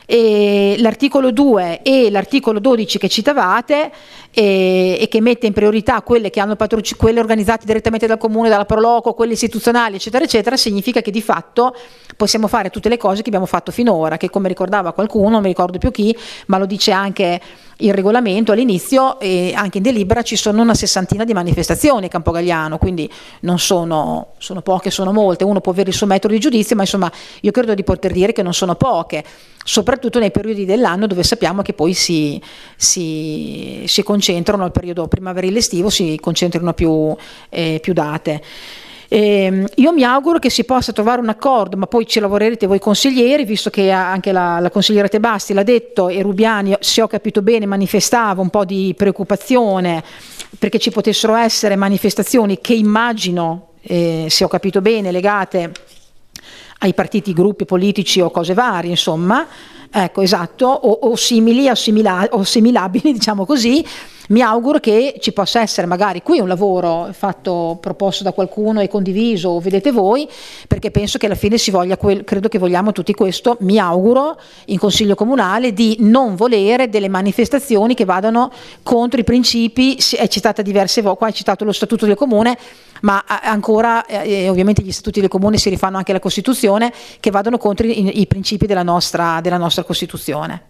eh, l'articolo due e l'articolo dodici che citavate eh, e che mette in priorità quelle che hanno patroc- quelle organizzate direttamente dal comune, dalla Proloco, quelle istituzionali, eccetera, eccetera, significa che di fatto possiamo fare tutte le cose che abbiamo fatto finora, che come ricordava qualcuno, non mi ricordo più chi, ma lo dice anche il regolamento all'inizio, e anche in delibera ci sono una sessantina di manifestazioni a Campogalliano, quindi non sono, sono poche, sono molte, uno può avere il suo metodo di giudizio, ma insomma io credo di poter dire che non sono poche, soprattutto nei periodi dell'anno dove sappiamo che poi si, si, si concentrano, al periodo primaverile estivo si concentrano più, eh, più date. Eh, io mi auguro che si possa trovare un accordo, ma poi ci lavorerete voi consiglieri, visto che anche la, la consigliera Tebasti l'ha detto e Rubiani, se ho capito bene, manifestava un po' di preoccupazione perché ci potessero essere manifestazioni che immagino, eh, se ho capito bene, legate ai partiti, gruppi politici o cose varie, insomma, ecco, esatto, o, o simili o, simila, o similabili, diciamo così. Mi auguro che ci possa essere magari qui un lavoro fatto, proposto da qualcuno e condiviso, o vedete voi, perché penso che alla fine si voglia, quel, credo che vogliamo tutti questo, mi auguro, in Consiglio Comunale, di non volere delle manifestazioni che vadano contro i principi, è citata diverse volte, qua è citato lo Statuto del Comune, ma ancora, eh, ovviamente gli Statuti del Comune si rifanno anche alla Costituzione, che vadano contro i, i principi della nostra, della nostra Costituzione.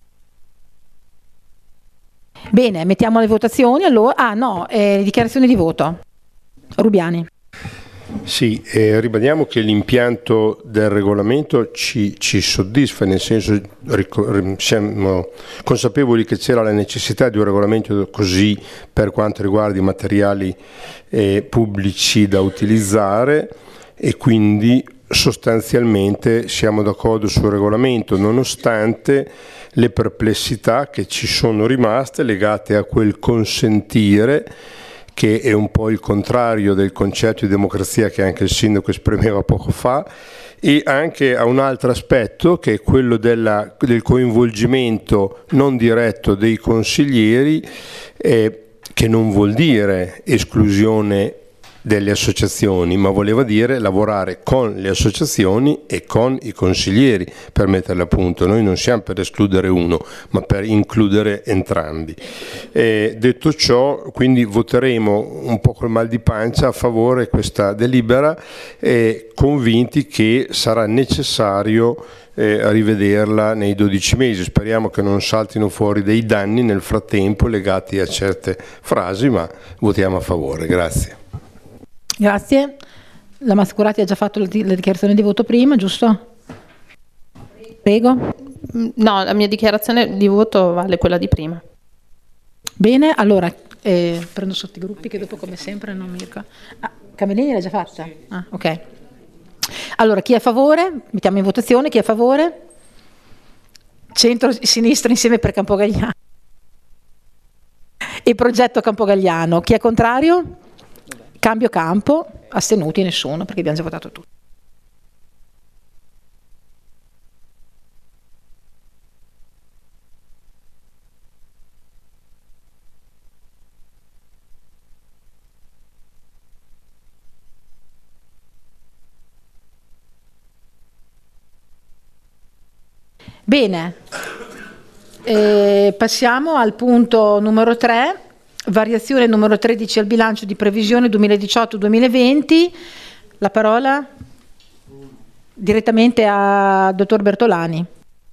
Bene, mettiamo le votazioni allora. Ah no, eh, dichiarazione di voto. Rubiani. Sì, eh, ribadiamo che l'impianto del regolamento ci, ci soddisfa, nel senso ric- siamo consapevoli che c'era la necessità di un regolamento così per quanto riguarda i materiali eh, pubblici da utilizzare, e quindi sostanzialmente siamo d'accordo sul regolamento, nonostante le perplessità che ci sono rimaste legate a quel consentire, che è un po' il contrario del concetto di democrazia che anche il sindaco esprimeva poco fa, e anche a un altro aspetto che è quello della, del coinvolgimento non diretto dei consiglieri, eh, che non vuol dire esclusione delle associazioni, ma voleva dire lavorare con le associazioni e con i consiglieri per metterle a punto. Noi non siamo per escludere uno, ma per includere entrambi. Eh, detto ciò, quindi voteremo un po' col mal di pancia a favore di questa delibera, eh, convinti che sarà necessario eh, rivederla nei dodici mesi. Speriamo che non saltino fuori dei danni nel frattempo legati a certe frasi, ma votiamo a favore. Grazie. Grazie. La Mascurati ha già fatto la dichiarazione di voto prima, giusto? Prego. No, la mia dichiarazione di voto vale quella di prima. Bene, allora eh, prendo sotto i gruppi che dopo come sempre non mi ricordo. Ah, Camellini l'ha già fatta? Ah, ok. Allora, chi è a favore? Mettiamo in votazione, chi è a favore? Centro e sinistra insieme per Campogalliano. E progetto Campogalliano. Chi è contrario? Cambio campo. Astenuti nessuno, perché abbiamo già votato tutti. Bene, eh, passiamo al punto numero tre, variazione numero tredici al bilancio di previsione duemiladiciotto duemilaventi. La parola direttamente a dottor Bertolani.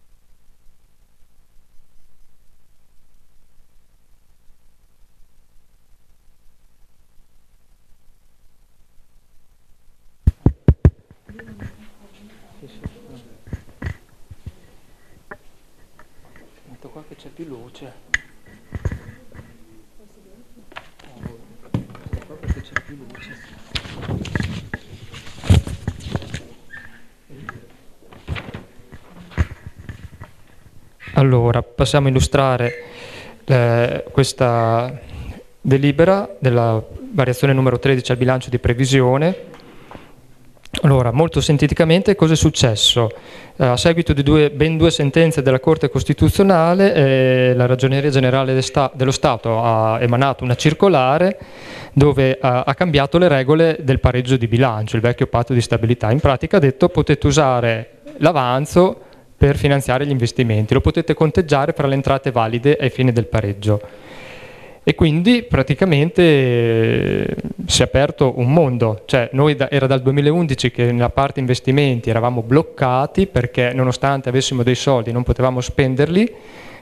Qua che c'è più luce. Qua perché c'è più luce. Allora, passiamo a illustrare eh, questa delibera della variazione numero tredici al bilancio di previsione. Allora, molto sinteticamente cosa è successo? Eh, a seguito di due, ben due sentenze della Corte Costituzionale, eh, la Ragioneria Generale de sta, dello Stato ha emanato una circolare dove ha, ha cambiato le regole del pareggio di bilancio, il vecchio patto di stabilità. In pratica ha detto potete usare l'avanzo per finanziare gli investimenti, lo potete conteggiare fra le entrate valide ai fini del pareggio. E quindi praticamente eh, si è aperto un mondo, cioè noi da, era dal duemilaundici che nella parte investimenti eravamo bloccati perché nonostante avessimo dei soldi non potevamo spenderli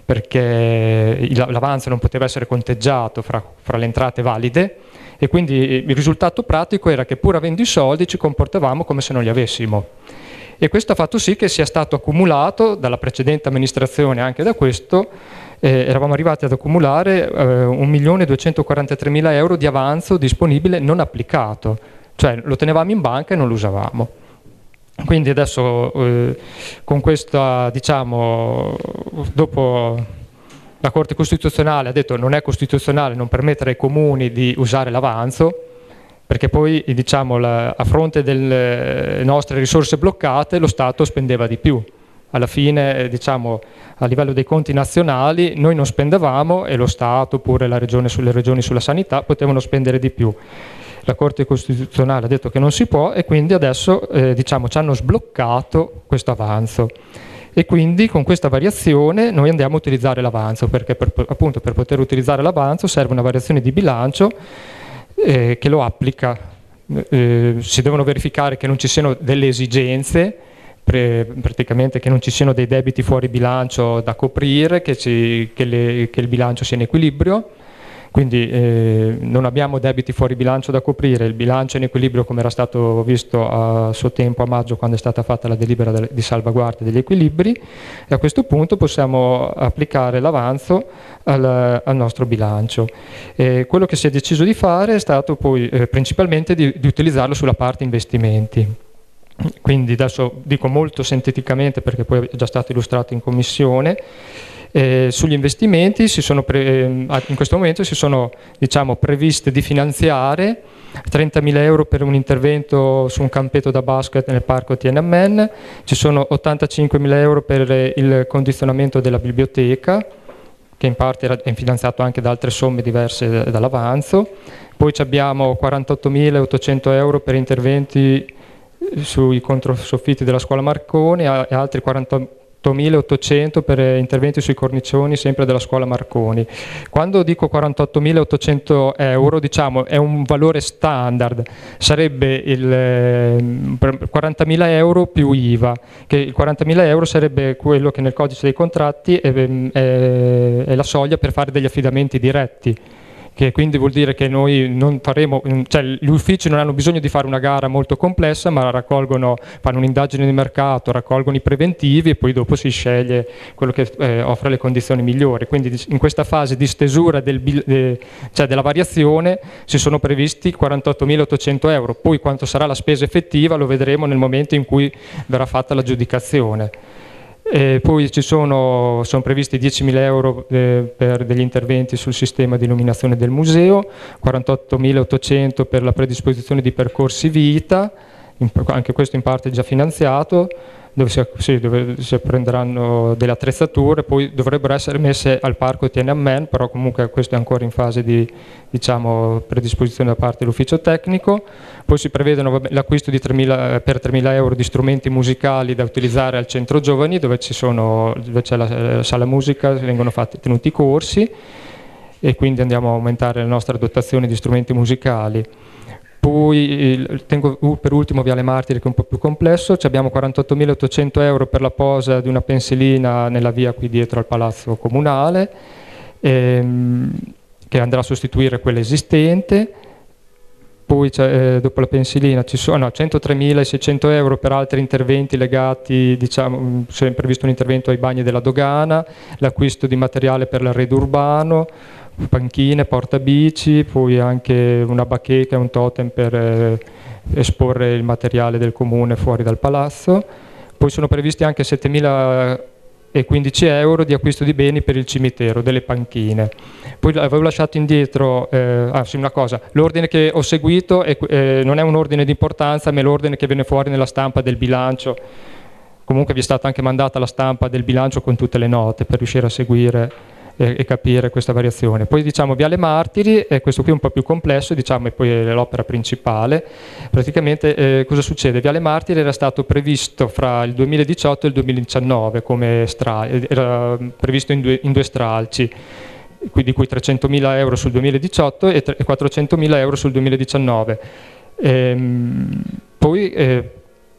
perché l'avanzo non poteva essere conteggiato fra, fra le entrate valide e quindi il risultato pratico era che pur avendo i soldi ci comportavamo come se non li avessimo. E questo ha fatto sì che sia stato accumulato dalla precedente amministrazione, anche da questo, eh, eravamo arrivati ad accumulare eh, un milione duecentoquarantatremila euro di avanzo disponibile non applicato, cioè lo tenevamo in banca e non lo usavamo. Quindi adesso eh, con questa, diciamo, dopo la Corte Costituzionale ha detto non è costituzionale non permettere ai comuni di usare l'avanzo, perché poi diciamo, la, a fronte delle nostre risorse bloccate lo Stato spendeva di più. Alla fine diciamo, a livello dei conti nazionali noi non spendevamo e lo Stato oppure la regione, sulle regioni sulla sanità potevano spendere di più. La Corte Costituzionale ha detto che non si può e quindi adesso eh, diciamo, ci hanno sbloccato questo avanzo. E quindi con questa variazione noi andiamo a utilizzare l'avanzo, perché per, appunto per poter utilizzare l'avanzo serve una variazione di bilancio Eh, che lo applica. Eh, si devono verificare che non ci siano delle esigenze, pre, praticamente che non ci siano dei debiti fuori bilancio da coprire, che, ci, che, le, che il bilancio sia in equilibrio. Quindi eh, non abbiamo debiti fuori bilancio da coprire, il bilancio è in equilibrio come era stato visto a suo tempo a maggio quando è stata fatta la delibera di salvaguardia degli equilibri e a questo punto possiamo applicare l'avanzo al, al nostro bilancio. E quello che si è deciso di fare è stato poi eh, principalmente di, di utilizzarlo sulla parte investimenti. Quindi adesso dico molto sinteticamente perché poi è già stato illustrato in commissione. Eh, sugli investimenti si sono pre- in questo momento si sono diciamo, previste di finanziare trentamila euro per un intervento su un campetto da basket nel parco T N M N, ci sono ottantacinquemila euro per il condizionamento della biblioteca che in parte è finanziato anche da altre somme diverse dall'avanzo, poi abbiamo quarantottomilaottocento euro per interventi sui controsoffitti della scuola Marconi e altri quarantottomilaottocento per interventi sui cornicioni sempre della scuola Marconi. Quando dico quarantottomilaottocento euro diciamo è un valore standard, sarebbe il quarantamila euro più I V A, che il quarantamila euro sarebbe quello che nel codice dei contratti è, è, è la soglia per fare degli affidamenti diretti, che quindi vuol dire che noi non faremo, cioè gli uffici non hanno bisogno di fare una gara molto complessa, ma raccolgono, fanno un'indagine di mercato, raccolgono i preventivi e poi dopo si sceglie quello che eh, offre le condizioni migliori. Quindi in questa fase di stesura del, de, cioè della variazione si sono previsti quarantottomilaottocento euro, poi quanto sarà la spesa effettiva lo vedremo nel momento in cui verrà fatta l'aggiudicazione. E poi ci sono, sono previsti diecimila euro eh, per degli interventi sul sistema di illuminazione del museo, quarantottomilaottocento per la predisposizione di percorsi vita, in, anche questo in parte già finanziato, dove si, sì, dove si prenderanno delle attrezzature, poi dovrebbero essere messe al parco Tiananmen, però comunque questo è ancora in fase di, diciamo, predisposizione da parte dell'ufficio tecnico. Poi si prevedono l'acquisto di tremila, per tremila euro di strumenti musicali da utilizzare al centro giovani, dove ci sono, dove c'è la, la sala musica, vengono fatti, tenuti i corsi, e quindi andiamo a aumentare la nostra dotazione di strumenti musicali. Poi tengo per ultimo Viale Martiri, che è un po' più complesso, abbiamo quarantottomilaottocento euro per la posa di una pensilina nella via qui dietro al Palazzo Comunale, ehm, che andrà a sostituire quella esistente. Poi eh, dopo la pensilina ci sono no, centotremilaseicento euro per altri interventi legati, diciamo, è previsto un intervento ai bagni della dogana, l'acquisto di materiale per l'arredo urbano, panchine, portabici, poi anche una bacheca e un totem per eh, esporre il materiale del comune fuori dal palazzo. Poi sono previsti anche settemilaquindici euro di acquisto di beni per il cimitero, delle panchine. Poi avevo lasciato indietro, eh, ah, sì, una cosa, l'ordine che ho seguito è, eh, non è un ordine di importanza, ma è l'ordine che viene fuori nella stampa del bilancio. Comunque vi è stata anche mandata la stampa del bilancio con tutte le note per riuscire a seguire e capire questa variazione. Poi diciamo Viale Martiri, e questo qui è un po' più complesso, diciamo, e poi è l'opera principale. Praticamente eh, cosa succede? Viale Martiri era stato previsto fra il duemiladiciotto e il duemiladiciannove, come stra- era previsto in due, in due stralci, di cui trecentomila euro sul duemiladiciotto e quattrocentomila euro sul duemiladiciannove. Ehm, poi eh,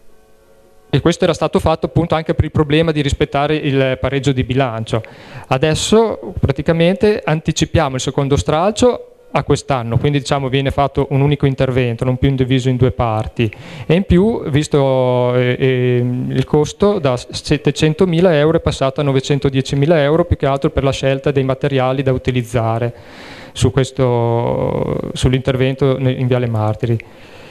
E questo era stato fatto appunto anche per il problema di rispettare il pareggio di bilancio. Adesso praticamente anticipiamo il secondo stralcio a quest'anno, quindi diciamo viene fatto un unico intervento, non più diviso in due parti, e in più, visto eh, eh, il costo, da settecentomila euro è passato a novecentodiecimila euro, più che altro per la scelta dei materiali da utilizzare su questo, sull'intervento in Viale Martiri.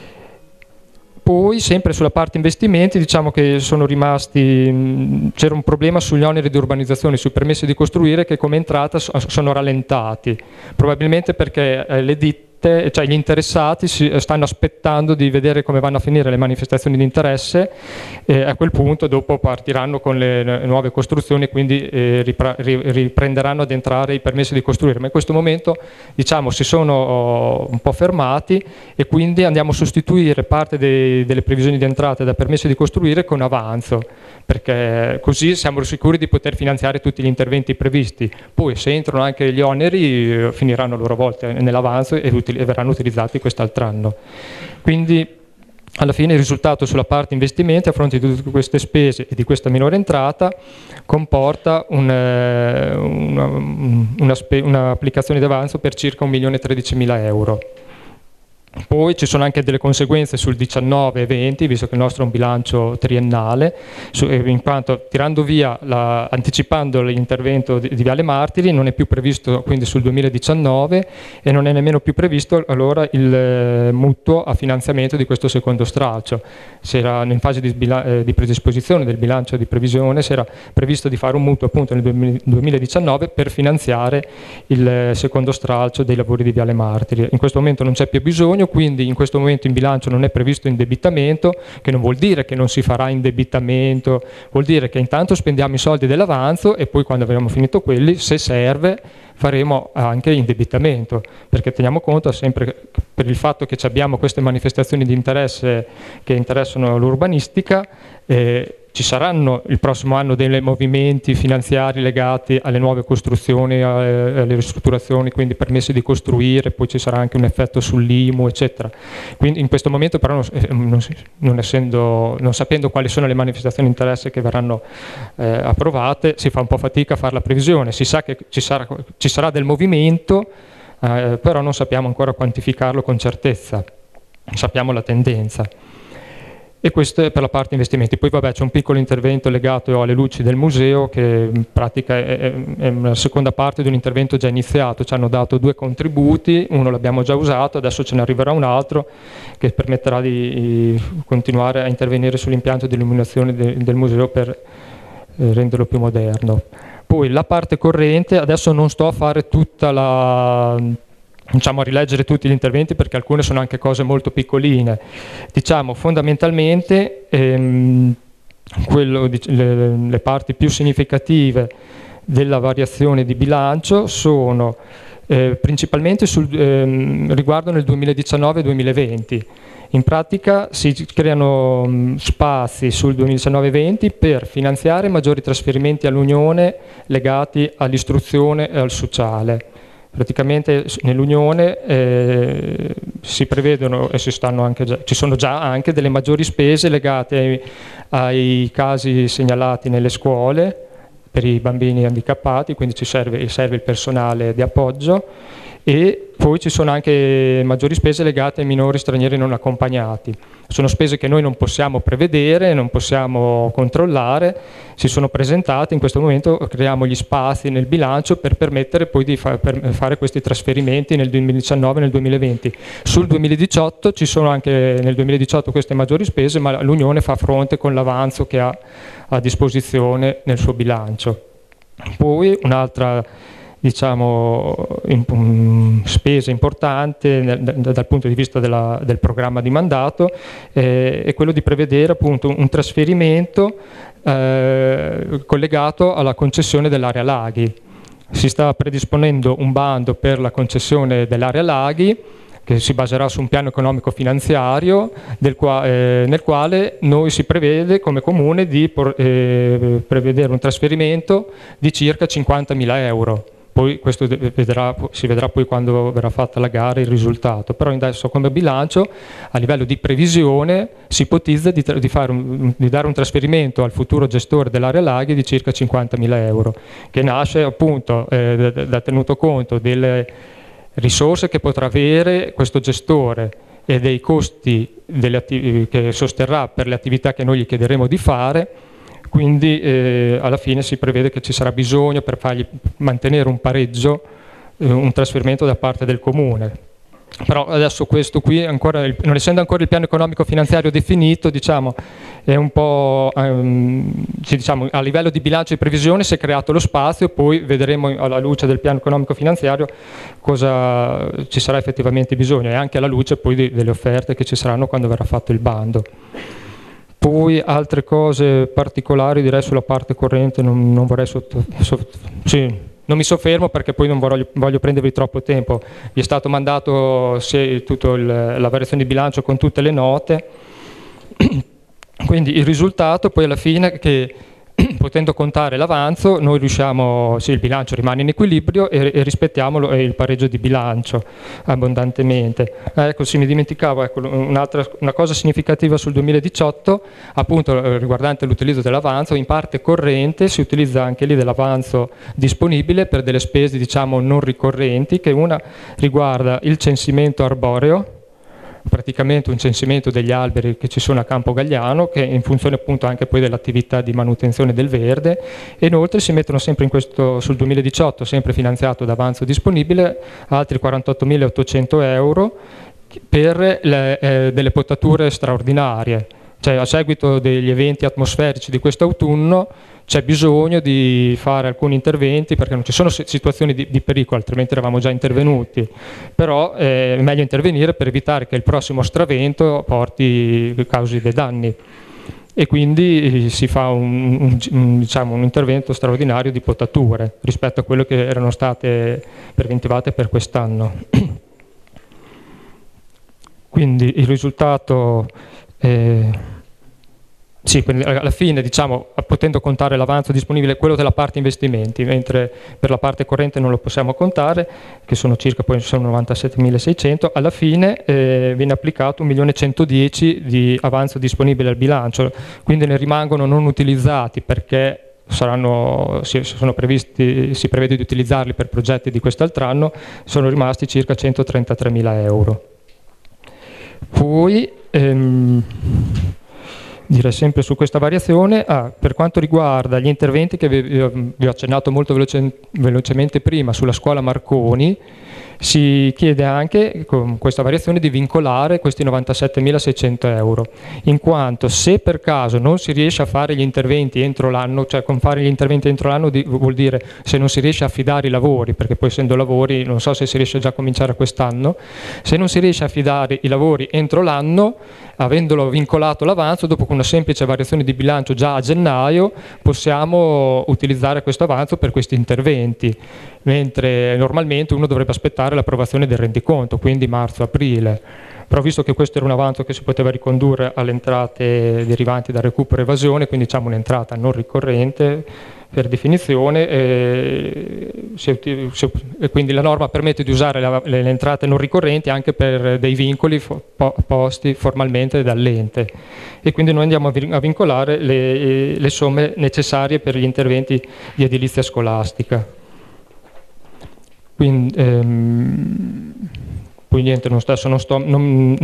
Poi, sempre sulla parte investimenti, diciamo che sono rimasti, c'era un problema sugli oneri di urbanizzazione, sui permessi di costruire, che come entrata sono rallentati, probabilmente perché le ditte, cioè gli interessati si stanno aspettando di vedere come vanno a finire le manifestazioni di interesse, e a quel punto dopo partiranno con le nuove costruzioni e quindi eh, ripra- riprenderanno ad entrare i permessi di costruire, ma in questo momento diciamo si sono un po' fermati, e quindi andiamo a sostituire parte dei, delle previsioni di entrate da permessi di costruire con avanzo, perché così siamo sicuri di poter finanziare tutti gli interventi previsti. Poi se entrano anche gli oneri finiranno a loro volta nell'avanzo e e verranno utilizzati quest'altro anno. Quindi alla fine il risultato sulla parte investimenti, a fronte di tutte queste spese e di questa minore entrata, comporta un, eh, una, una spe, un'applicazione di avanzo per circa un milione e tredicimila euro. Poi ci sono anche delle conseguenze sul diciannove e venti, visto che il nostro è un bilancio triennale, in quanto tirando via, la, anticipando l'intervento di, di Viale Martiri, non è più previsto quindi sul duemiladiciannove, e non è nemmeno più previsto allora il eh, mutuo a finanziamento di questo secondo stralcio. Si era in fase di, eh, di predisposizione del bilancio di previsione, si era previsto di fare un mutuo appunto nel duemiladiciannove per finanziare il eh, secondo stralcio dei lavori di Viale Martiri. In questo momento non c'è più bisogno, quindi in questo momento in bilancio non è previsto indebitamento, che non vuol dire che non si farà indebitamento, vuol dire che intanto spendiamo i soldi dell'avanzo e poi quando avremo finito quelli, se serve, faremo anche indebitamento, perché teniamo conto sempre per il fatto che abbiamo queste manifestazioni di interesse che interessano l'urbanistica, eh, ci saranno il prossimo anno dei movimenti finanziari legati alle nuove costruzioni, alle, alle ristrutturazioni, quindi permessi di costruire, poi ci sarà anche un effetto sull'I M U, eccetera. Quindi in questo momento però non, non, non, essendo, non sapendo quali sono le manifestazioni di interesse che verranno eh, approvate, si fa un po' fatica a fare la previsione. Si sa che ci sarà, ci sarà del movimento, eh, però non sappiamo ancora quantificarlo con certezza, sappiamo la tendenza. E questo è per la parte investimenti. Poi vabbè, c'è un piccolo intervento legato alle luci del museo che in pratica è, è una seconda parte di un intervento già iniziato. Ci hanno dato due contributi, uno l'abbiamo già usato, adesso ce ne arriverà un altro che permetterà di continuare a intervenire sull'impianto di illuminazione de, del museo per eh, renderlo più moderno. Poi la parte corrente, adesso non sto a fare tutta la... diciamo a rileggere tutti gli interventi perché alcune sono anche cose molto piccoline. Diciamo fondamentalmente ehm, quello di, le, le parti più significative della variazione di bilancio sono eh, principalmente sul, ehm, riguardano il duemiladiciannove duemilaventi. In pratica si creano mh, spazi sul duemiladiciannove venti per finanziare maggiori trasferimenti all'Unione legati all'istruzione e al sociale. Praticamente nell'Unione eh, si prevedono e si stanno anche già, ci sono già anche delle maggiori spese legate ai, ai casi segnalati nelle scuole per i bambini handicappati, quindi ci serve, serve il personale di appoggio, e poi ci sono anche maggiori spese legate ai minori stranieri non accompagnati. Sono spese che noi non possiamo prevedere, non possiamo controllare, si sono presentate, in questo momento creiamo gli spazi nel bilancio per permettere poi di fa per fare questi trasferimenti nel duemiladiciannove e nel duemilaventi. Sul duemiladiciotto ci sono anche nel duemiladiciotto queste maggiori spese, ma l'Unione fa fronte con l'avanzo che ha a disposizione nel suo bilancio. Poi un'altra diciamo in, um, spesa importante nel, dal punto di vista della, del programma di mandato eh, è quello di prevedere appunto un trasferimento eh, collegato alla concessione dell'area laghi. Si sta predisponendo un bando per la concessione dell'area laghi che si baserà su un piano economico finanziario del qua, eh, nel quale noi si prevede come comune di por, eh, prevedere un trasferimento di circa cinquantamila euro. Poi questo vedrà, si vedrà poi quando verrà fatta la gara il risultato, però adesso come bilancio a livello di previsione si ipotizza di, di, fare un, di dare un trasferimento al futuro gestore dell'area laghi di circa cinquantamila euro, che nasce appunto eh, da, da tenuto conto delle risorse che potrà avere questo gestore e dei costi delle che sosterrà per le attività che noi gli chiederemo di fare. Quindi eh, alla fine si prevede che ci sarà bisogno per fargli mantenere un pareggio, eh, un trasferimento da parte del comune. Però adesso questo qui, ancora, non essendo ancora il piano economico finanziario definito, diciamo, è un po' um, diciamo, a livello di bilancio e previsione si è creato lo spazio, poi vedremo alla luce del piano economico finanziario cosa ci sarà effettivamente bisogno e anche alla luce poi di, delle offerte che ci saranno quando verrà fatto il bando. Poi altre cose particolari direi sulla parte corrente non, non vorrei sotto, sotto, sì, non mi soffermo perché poi non voglio, voglio prendervi troppo tempo. Vi è stato mandato sì, tutta la variazione di bilancio con tutte le note, quindi il risultato poi alla fine è che potendo contare l'avanzo noi riusciamo, sì, il bilancio rimane in equilibrio e, e rispettiamo lo, il pareggio di bilancio abbondantemente. Ecco, sì, mi dimenticavo, ecco, un'altra una cosa significativa sul duemiladiciotto, appunto riguardante l'utilizzo dell'avanzo, in parte corrente si utilizza anche lì dell'avanzo disponibile per delle spese diciamo non ricorrenti, che una riguarda il censimento arboreo, praticamente un censimento degli alberi che ci sono a Campo Gagliano, che è in funzione appunto anche poi dell'attività di manutenzione del verde, e inoltre si mettono sempre in questo, sul duemiladiciotto, sempre finanziato da avanzo disponibile, altri quarantottomilaottocento euro per le, eh, delle potature straordinarie. Cioè a seguito degli eventi atmosferici di quest'autunno c'è bisogno di fare alcuni interventi perché non ci sono situazioni di, di pericolo, altrimenti eravamo già intervenuti, però è meglio intervenire per evitare che il prossimo stravento porti causi dei danni e quindi si fa un, un, un, diciamo, un intervento straordinario di potature rispetto a quello che erano state preventivate per quest'anno. Quindi il risultato Eh, sì, quindi alla fine diciamo potendo contare l'avanzo disponibile quello della parte investimenti, mentre per la parte corrente non lo possiamo contare, che sono circa poi sono novantasettemilaseicento, alla fine eh, viene applicato un milione centodieci di avanzo disponibile al bilancio, quindi ne rimangono non utilizzati perché saranno, si, sono previsti, si prevede di utilizzarli per progetti di quest'altro anno, sono rimasti circa centotrentatremila euro. Poi ehm, direi sempre su questa variazione, ah, per quanto riguarda gli interventi che vi, vi ho accennato molto veloce, velocemente prima sulla scuola Marconi, si chiede anche con questa variazione di vincolare questi novantasettemilaseicento euro, in quanto se per caso non si riesce a fare gli interventi entro l'anno, cioè con fare gli interventi entro l'anno di, vuol dire se non si riesce a affidare i lavori, perché poi essendo lavori non so se si riesce già a cominciare quest'anno, se non si riesce a affidare i lavori entro l'anno, avendolo vincolato l'avanzo, dopo con una semplice variazione di bilancio già a gennaio possiamo utilizzare questo avanzo per questi interventi, mentre normalmente uno dovrebbe aspettare l'approvazione del rendiconto, quindi marzo-aprile. Però visto che questo era un avanzo che si poteva ricondurre alle entrate derivanti dal recupero e evasione, quindi diciamo un'entrata non ricorrente per definizione, e, se, se, e quindi la norma permette di usare la, le, le entrate non ricorrenti anche per dei vincoli fo, po, posti formalmente dall'ente, e quindi noi andiamo a, vi, a vincolare le, le somme necessarie per gli interventi di edilizia scolastica. Quindi, ehm, poi niente, non sto, non sto, non,